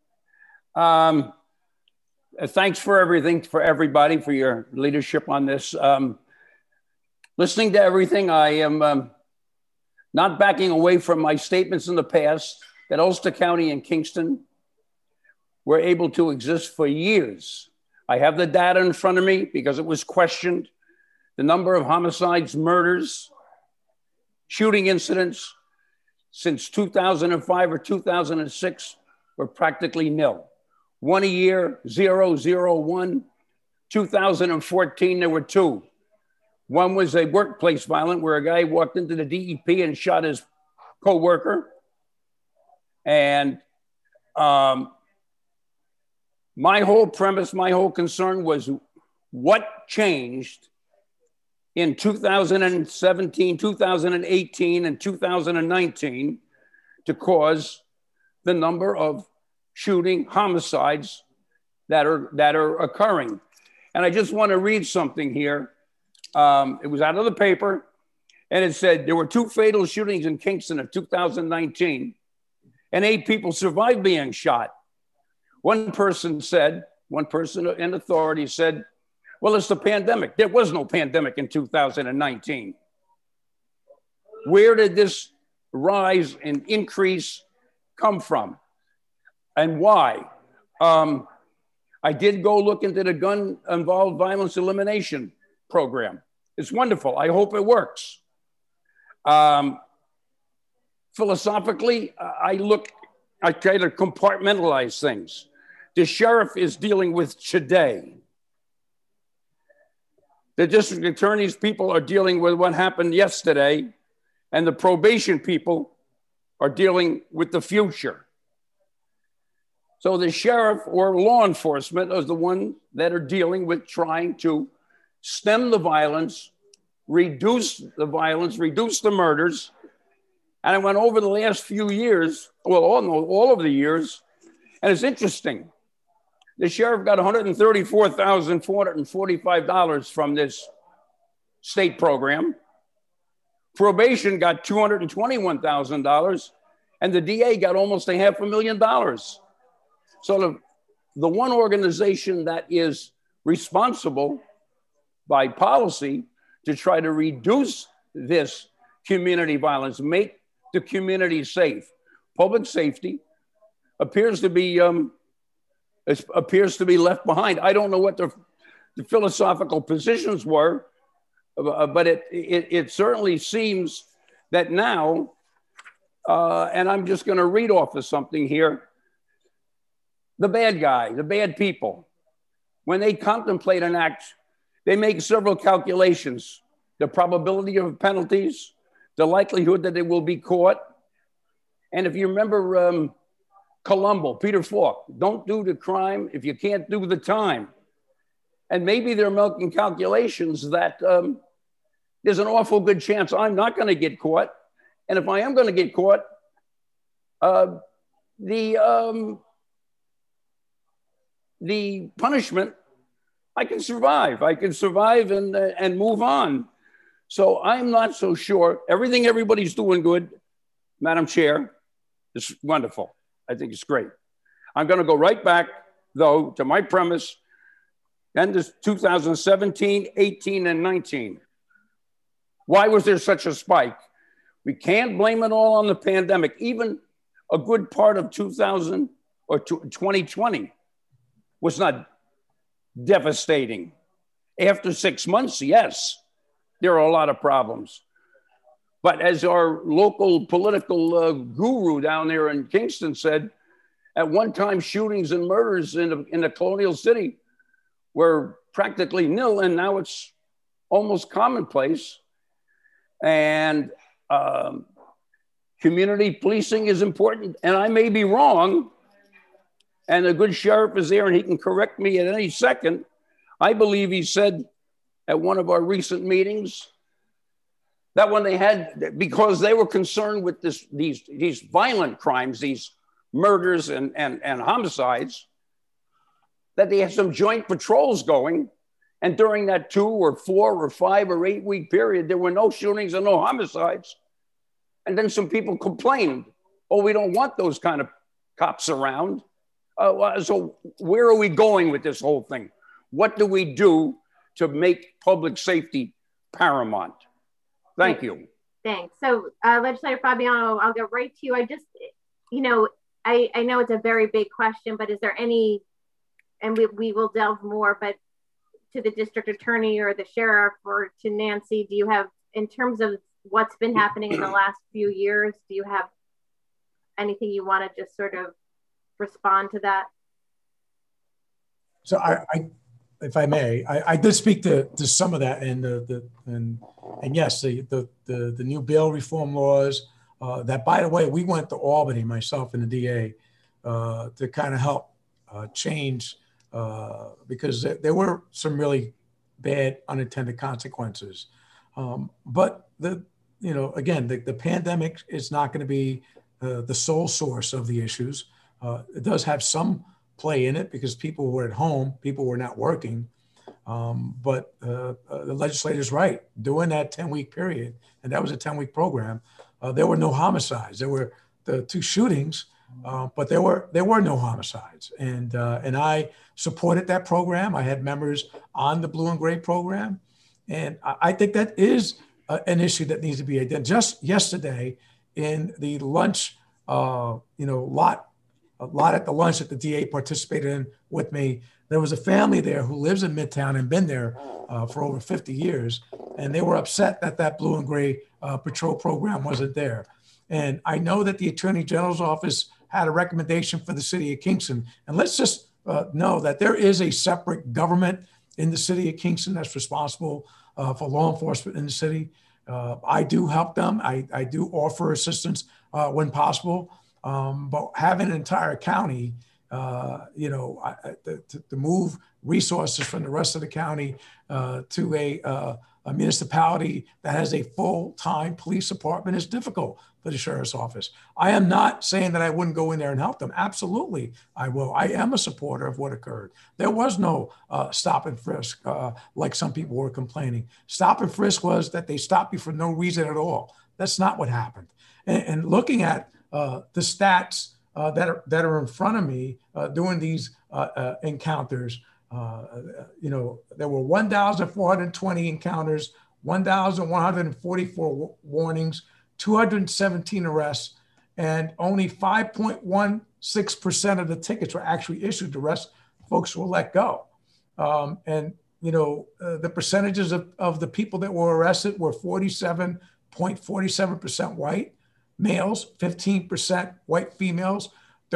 Thanks for everything, for everybody, for your leadership on this. Listening to everything, I am not backing away from my statements in the past that Ulster County and Kingston were able to exist for years. I have the data in front of me because it was questioned. The number of homicides, murders, shooting incidents since 2005 or 2006 were practically nil. 1 a year, 0, 0, 1. 2014, there were 2. One was a workplace violence where a guy walked into the DEP and shot his co-worker. And my whole premise, my whole concern was what changed in 2017, 2018, and 2019 to cause the number of shooting homicides that are occurring. And I just want to read something here. It was out of the paper, and it said there were 2 fatal shootings in Kingston in 2019, and 8 people survived being shot. One person in authority said, well, it's the pandemic. There was no pandemic in 2019. Where did this rise and increase come from? And why? I did go look into the gun-involved violence elimination program. It's wonderful. I hope it works. Philosophically, I try to compartmentalize things. The sheriff is dealing with today. The district attorney's people are dealing with what happened yesterday, and the probation people are dealing with the future. So the sheriff or law enforcement is the one that are dealing with trying to stem the violence, reduce the murders. And I went over the last few years, well, all of the years, and it's interesting. The sheriff got $134,445 from this state program. Probation got $221,000, and the DA got almost $500,000. So the one organization that is responsible by policy to try to reduce this community violence, make the community safe, public safety, appears to be left behind. I don't know what the philosophical positions were, but it certainly seems that now, and I'm just going to read off of something here, the bad people, when they contemplate an act, they make several calculations: the probability of penalties, the likelihood that they will be caught. And if you remember Columbo, Peter Falk, don't do the crime if you can't do the time. And maybe they're making calculations that there's an awful good chance I'm not going to get caught. And if I am going to get caught, the punishment, I can survive. I can survive and move on. So I'm not so sure. Everybody's doing good, Madam Chair. It's wonderful. I think it's great. I'm going to go right back, though, to my premise. Then this 2017, 18, and 19. Why was there such a spike? We can't blame it all on the pandemic. Even a good part of 2020 was not devastating. After 6 months, yes, there are a lot of problems. But as our local political guru down there in Kingston said, at one time, shootings and murders in the colonial city were practically nil, and now it's almost commonplace. And community policing is important. And I may be wrong, and a good sheriff is there and he can correct me at any second. I believe he said at one of our recent meetings that when they had, because they were concerned with these violent crimes, these murders and homicides, that they had some joint patrols going. And during that 2 or 4 or 5 or 8 week period, there were no shootings and no homicides. And then some people complained, oh, we don't want those kind of cops around. So where are we going with this whole thing? What do we do to make public safety paramount? Thank you. Thanks. So Legislator Fabiano, I'll go right to you. I just, I know it's a very big question, but is there any, and we will delve more, but to the district attorney or the sheriff or to Nancy, do you have, in terms of what's been happening in the last few years, do you have anything you want to just sort of respond to that? So I if I may, I did speak to some of that, and yes, the new bail reform laws. That, by the way, we went to Albany, myself and the DA, to kind of help change because there were some really bad unintended consequences. But again, the pandemic is not going to be the sole source of the issues. It does have some play in it because people were at home, people were not working. But the legislator's right. During that 10-week period, and that was a 10-week program, there were no homicides. There were the 2 shootings, but there were no homicides. And I supported that program. I had members on the Blue and Gray program, and I think that is an issue that needs to be identified. Just yesterday, in the lunch, lot at the lunch that the DA participated in with me, there was a family there who lives in Midtown and been there for over 50 years. And they were upset that Blue and Gray patrol program wasn't there. And I know that the Attorney General's office had a recommendation for the city of Kingston. And let's just know that there is a separate government in the city of Kingston that's responsible for law enforcement in the city. I do help them. I do offer assistance when possible. But having an entire county, to move resources from the rest of the county to a municipality that has a full-time police department is difficult for the sheriff's office. I am not saying that I wouldn't go in there and help them. Absolutely, I will. I am a supporter of what occurred. There was no stop and frisk like some people were complaining. Stop and frisk was that they stopped you for no reason at all. That's not what happened. And looking at the stats that are in front of me during these encounters, there were 1,420 encounters, 1,144 warnings, 217 arrests, and only 5.16% of the tickets were actually issued. The rest, folks were let go. The percentages of the people that were arrested were 47.47% white males, 15% white females,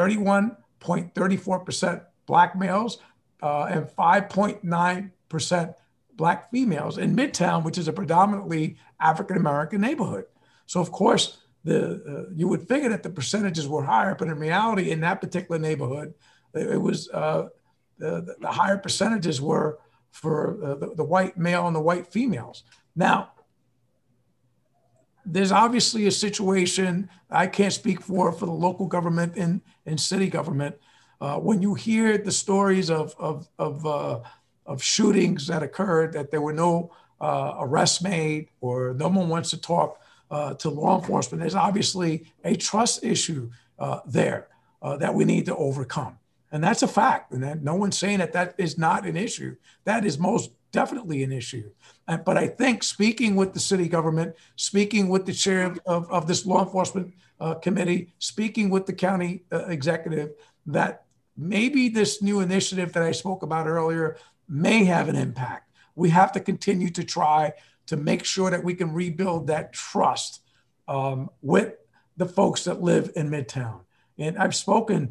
31.34% black males, and 5.9% black females in Midtown, which is a predominantly African-American neighborhood. So of course, you would figure that the percentages were higher, but in reality, in that particular neighborhood, it was the higher percentages were for the white male and the white females. Now, there's obviously a situation I can't speak for the local government and city government. When you hear the stories of shootings that occurred, that there were no arrests made or no one wants to talk to law enforcement, there's obviously a trust issue there that we need to overcome. And that's a fact. And no one's saying that is not an issue. That is most definitely an issue. But I think speaking with the city government, speaking with the chair of this law enforcement committee, speaking with the county executive, that maybe this new initiative that I spoke about earlier may have an impact. We have to continue to try to make sure that we can rebuild that trust with the folks that live in Midtown. And I've spoken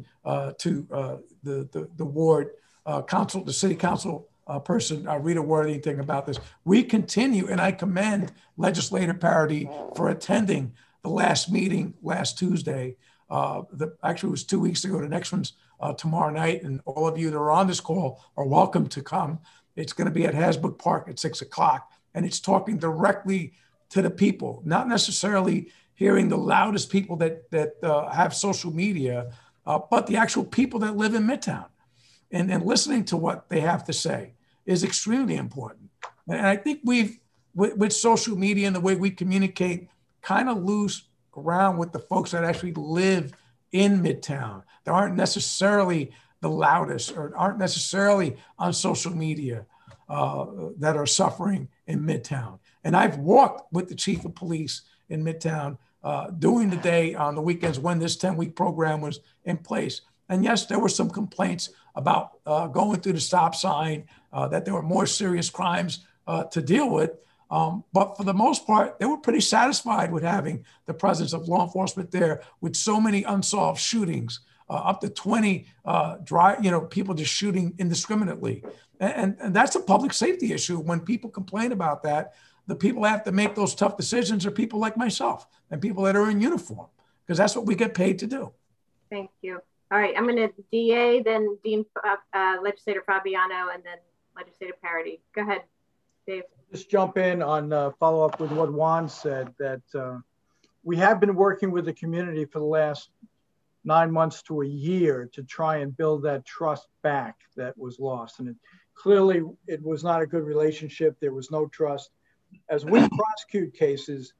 to the ward council, the city council person, Rita Worthington, about this. We continue, and I commend Legislator Parity for attending the last meeting last Tuesday. Actually, it was 2 weeks ago. The next one's tomorrow night, and all of you that are on this call are welcome to come. It's going to be at Hasbrook Park at 6 o'clock, and it's talking directly to the people, not necessarily hearing the loudest people that have social media, but the actual people that live in Midtown, and listening to what they have to say is extremely important. And I think we've, with social media and the way we communicate, kind of lose ground with the folks that actually live in Midtown. They aren't necessarily the loudest or aren't necessarily on social media that are suffering in Midtown. And I've walked with the chief of police in Midtown during the day on the weekends when this 10-week program was in place. And yes, there were some complaints about going through the stop sign, that there were more serious crimes to deal with. But for the most part, they were pretty satisfied with having the presence of law enforcement there with so many unsolved shootings, up to 20 people just shooting indiscriminately. And that's a public safety issue. When people complain about that, the people that have to make those tough decisions are people like myself and people that are in uniform, because that's what we get paid to do. Thank you. All right, I'm going to DA, then Dean, Legislator Fabiano, and then Legislator Parity. Go ahead, Dave. Just jump in on follow up with what Juan said, that we have been working with the community for the last 9 months to a year to try and build that trust back that was lost. And clearly it was not a good relationship. There was no trust. As we prosecute cases,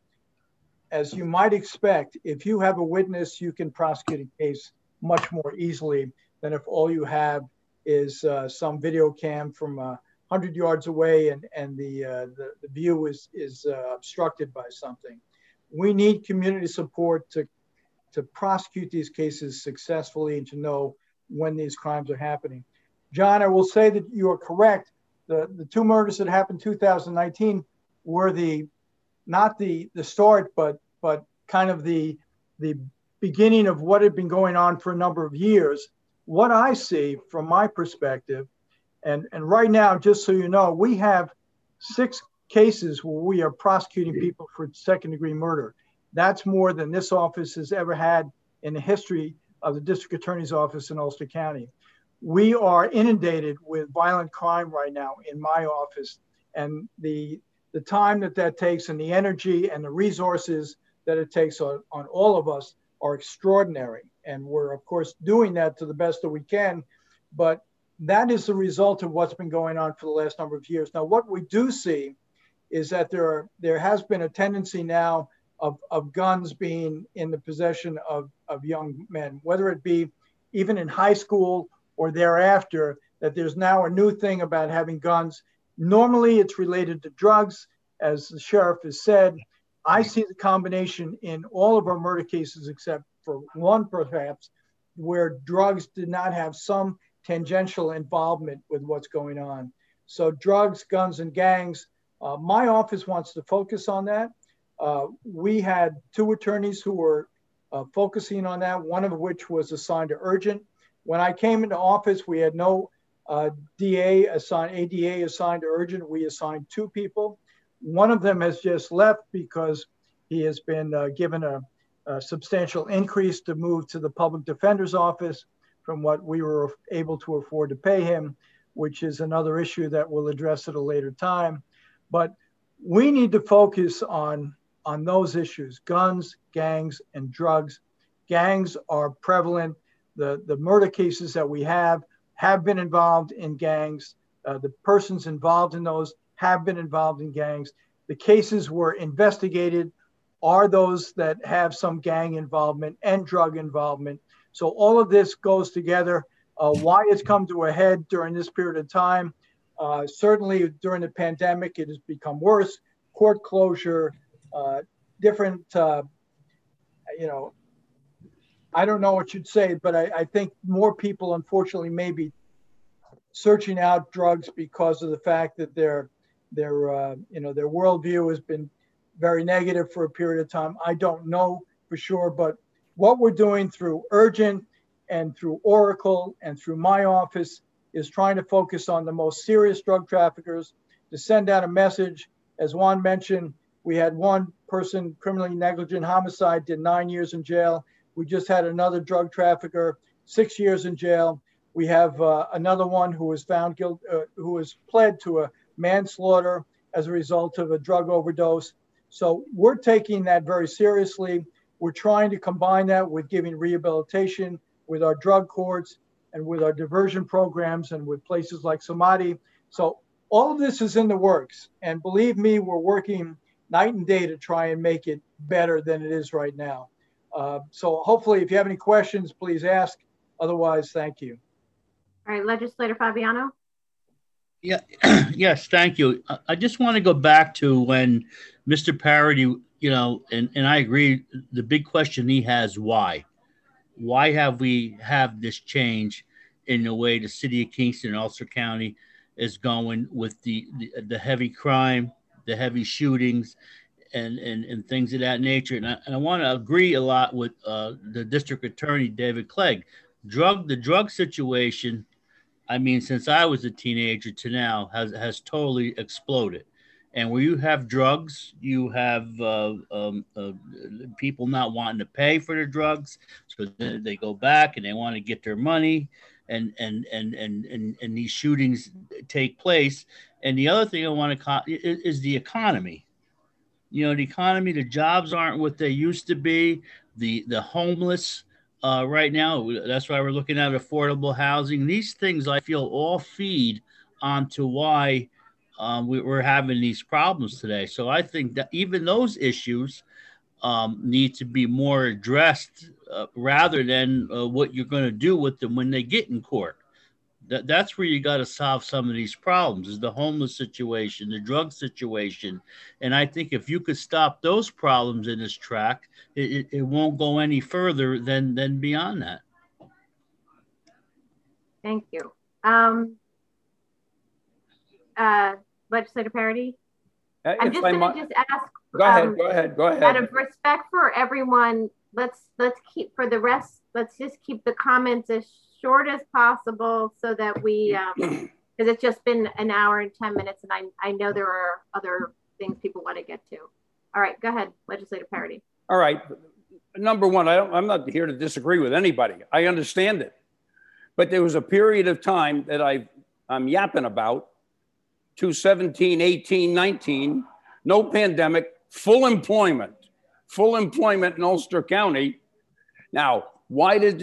as you might expect, if you have a witness, you can prosecute a case much more easily than if all you have is some video cam from 100 yards away and the view is obstructed by something. We need community support to prosecute these cases successfully and to know when these crimes are happening. John, I will say that you are correct. The two murders that happened in 2019 were not the start, but kind of the beginning of what had been going on for a number of years. What I see from my perspective, and right now, just so you know, we have 6 cases where we are prosecuting people for second-degree murder. That's more than this office has ever had in the history of the district attorney's office in Ulster County. We are inundated with violent crime right now in my office, and the time that takes and the energy and the resources that it takes on all of us are extraordinary. And we're, of course, doing that to the best that we can, but that is the result of what's been going on for the last number of years. Now, what we do see is that there has been a tendency now of guns being in the possession of young men, whether it be even in high school or thereafter, that there's now a new thing about having guns. Normally, it's related to drugs, as the sheriff has said. I see the combination in all of our murder cases, except for one perhaps, where drugs did not have some tangential involvement with what's going on. So drugs, guns, and gangs, my office wants to focus on that. We had 2 attorneys who were focusing on that, one of which was assigned to urgent. When I came into office, we had no ADA assigned to urgent. We assigned 2 people. One of them has just left because he has been given a substantial increase to move to the public defender's office from what we were able to afford to pay him, which is another issue that we'll address at a later time. But we need to focus on those issues: guns, gangs, and drugs. Gangs are prevalent. The murder cases that we have been involved in gangs. The persons involved in those have been involved in gangs. The cases were investigated are those that have some gang involvement and drug involvement. So all of this goes together. Why it's come to a head during this period of time, Certainly during the pandemic, it has become worse. Court closure, different, I don't know what you'd say, but I think more people, unfortunately, may be searching out drugs because of the fact that their worldview has been very negative for a period of time. I don't know for sure, but what we're doing through Urgent and through Oracle and through my office is trying to focus on the most serious drug traffickers, to send out a message. As Juan mentioned, we had one person, criminally negligent homicide, did 9 years in jail. We just had another drug trafficker, 6 years in jail. We have another one who was found guilty, who was pled to a manslaughter as a result of a drug overdose. So we're taking that very seriously. We're trying to combine that with giving rehabilitation with our drug courts and with our diversion programs and with places like Samadhi. So all of this is in the works. And believe me, we're working night and day to try and make it better than it is right now. So hopefully, if you have any questions, please ask. Otherwise, thank you. All right, Legislator Fabiano. Yeah, yes, thank you. I just want to go back to when Mr. Parody, and I agree, the big question he has, why? Why have we have this change in the way the city of Kingston and Ulster County is going with the heavy crime, the heavy shootings, and things of that nature? And I want to agree a lot with the district attorney, David Clegg. The drug situation, I mean, since I was a teenager to now, has totally exploded. And where you have drugs, you have people not wanting to pay for their drugs, so they go back and they want to get their money, and these shootings take place. And the other thing I want to is the economy. The economy, the jobs aren't what they used to be. The homeless. Right now, that's why we're looking at affordable housing. These things, I feel, all feed onto why we're having these problems today. So I think that even those issues need to be more addressed rather than what you're going to do with them when they get in court. That's where you got to solve some of these problems, is the homeless situation, the drug situation. And I think if you could stop those problems in this track, it won't go any further than beyond that. Thank you. Legislator Parody? I'm just going to ask. Go ahead. Out of respect for everyone, let's just keep the comments as short as possible so that we, because it's just been an hour and 10 minutes and I know there are other things people want to get to. All right, go ahead, Legislator Parody. All right. Number one, I'm not here to disagree with anybody. I understand it. But there was a period of time that I'm yapping about, 2017, 18, 19, no pandemic, full employment in Ulster County. Now, why did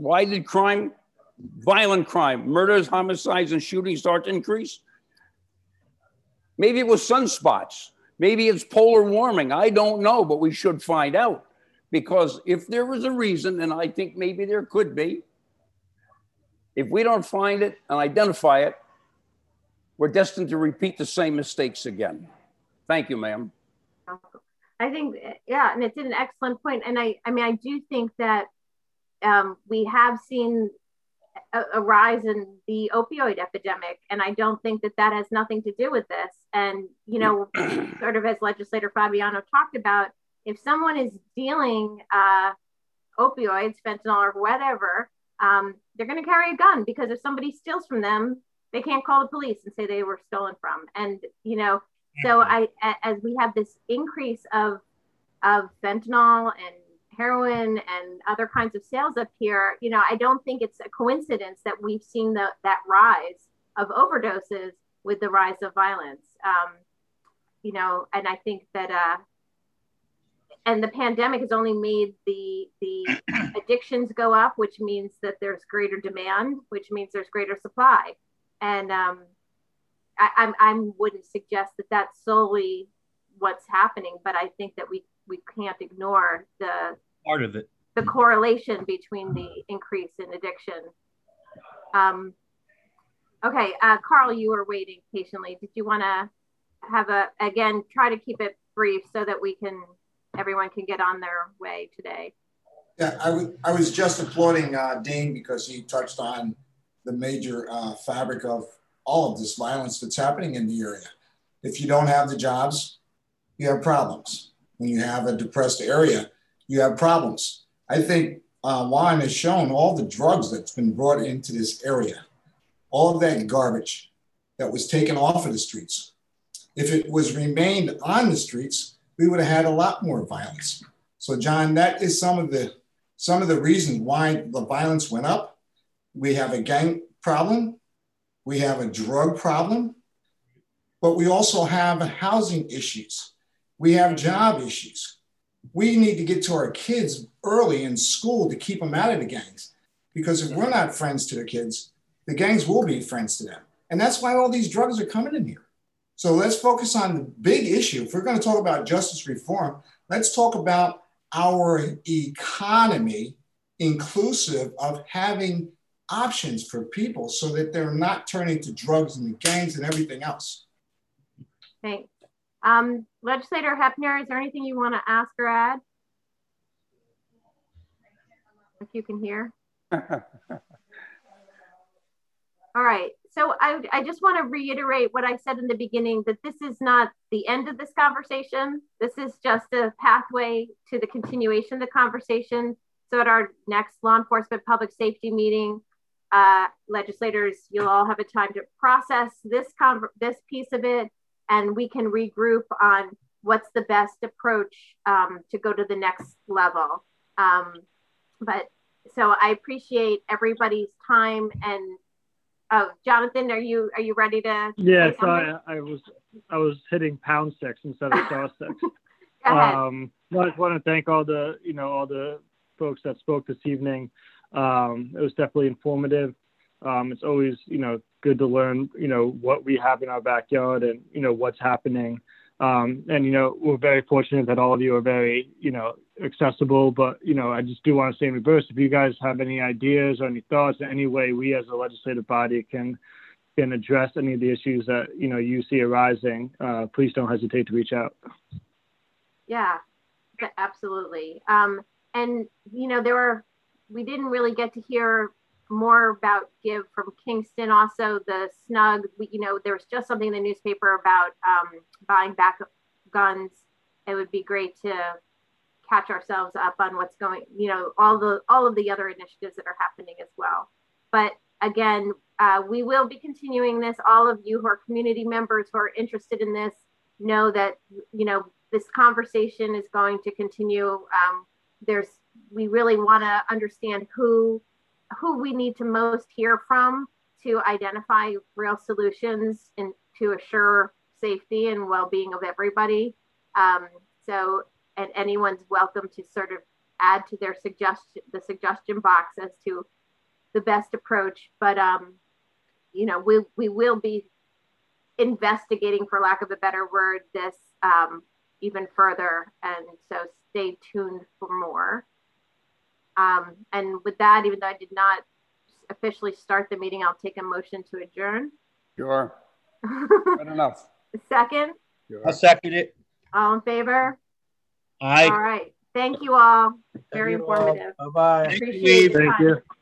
violent crime, murders, homicides, and shootings start to increase? Maybe it was sunspots. Maybe it's polar warming. I don't know, but we should find out. Because if there was a reason, and I think maybe there could be, if we don't find it and identify it, we're destined to repeat the same mistakes again. Thank you, ma'am. I think, yeah, and it's an excellent point. And I mean, I do think that we have seen a rise in the opioid epidemic. And I don't think that has nothing to do with this. And, sort of as Legislator Fabiano talked about, if someone is dealing opioids, fentanyl or whatever, they're going to carry a gun, because if somebody steals from them, they can't call the police and say they were stolen from. And, so as we have this increase of fentanyl and heroin and other kinds of sales up here, I don't think it's a coincidence that we've seen that rise of overdoses with the rise of violence. And I think that, and the pandemic has only made the addictions go up, which means that there's greater demand, which means there's greater supply. And I wouldn't suggest that that's solely what's happening, but I think that we can't ignore the part of it, the correlation between the increase in addiction. Okay, Carl, you were waiting patiently. Did you want to have again, try to keep it brief so that everyone can get on their way today? Yeah, I was just applauding Dane because he touched on the major fabric of all of this violence that's happening in the area. If you don't have the jobs, you have problems. When you have a depressed area, you have problems. I think Juan has shown all the drugs that's been brought into this area, all of that garbage that was taken off of the streets. If it was remained on the streets, we would have had a lot more violence. So John, that is some of the reasons why the violence went up. We have a gang problem. We have a drug problem, but we also have housing issues. We have job issues. We need to get to our kids early in school to keep them out of the gangs, because if we're not friends to the kids, the gangs will be friends to them. And that's why all these drugs are coming in here. So let's focus on the big issue. If we're going to talk about justice reform, let's talk about our economy inclusive of having options for people so that they're not turning to drugs and the gangs and everything else. Thanks. Legislator Hepner, is there anything you want to ask or add? If you can hear. All right. So I just want to reiterate what I said in the beginning, that this is not the end of this conversation. This is just a pathway to the continuation of the conversation. So at our next law enforcement public safety meeting, legislators, you'll all have a time to process this piece of it, and we can regroup on what's the best approach to go to the next level. But so I appreciate everybody's time. And Jonathan, are you ready to? Yes, I was hitting #6 instead of *6. I just want to thank all the folks that spoke this evening. It was definitely informative. It's always, good to learn, what we have in our backyard and, what's happening. And, we're very fortunate that all of you are very, accessible. But, I just do want to say in reverse, if you guys have any ideas or any thoughts, in any way we as a legislative body can address any of the issues that, you see arising, please don't hesitate to reach out. Yeah, absolutely. And, we didn't really get to hear more about GIVE from Kingston. Also the SNUG, there was just something in the newspaper about buying back guns. It would be great to catch ourselves up on what's going, all of the other initiatives that are happening as well. But again, we will be continuing this. All of you who are community members who are interested in this know that, this conversation is going to continue. We really want to understand who we need to most hear from to identify real solutions and to assure safety and well-being of everybody. And anyone's welcome to sort of add to their suggestion box as to the best approach. But we will be investigating, for lack of a better word, this even further. And so stay tuned for more. And with that, even though I did not officially start the meeting, I'll take a motion to adjourn. Sure. Good enough. Second? Sure. I'll second it. All in favor? Aye. All right. Thank you all. Very informative. Bye-bye. Appreciate your time. Thank you.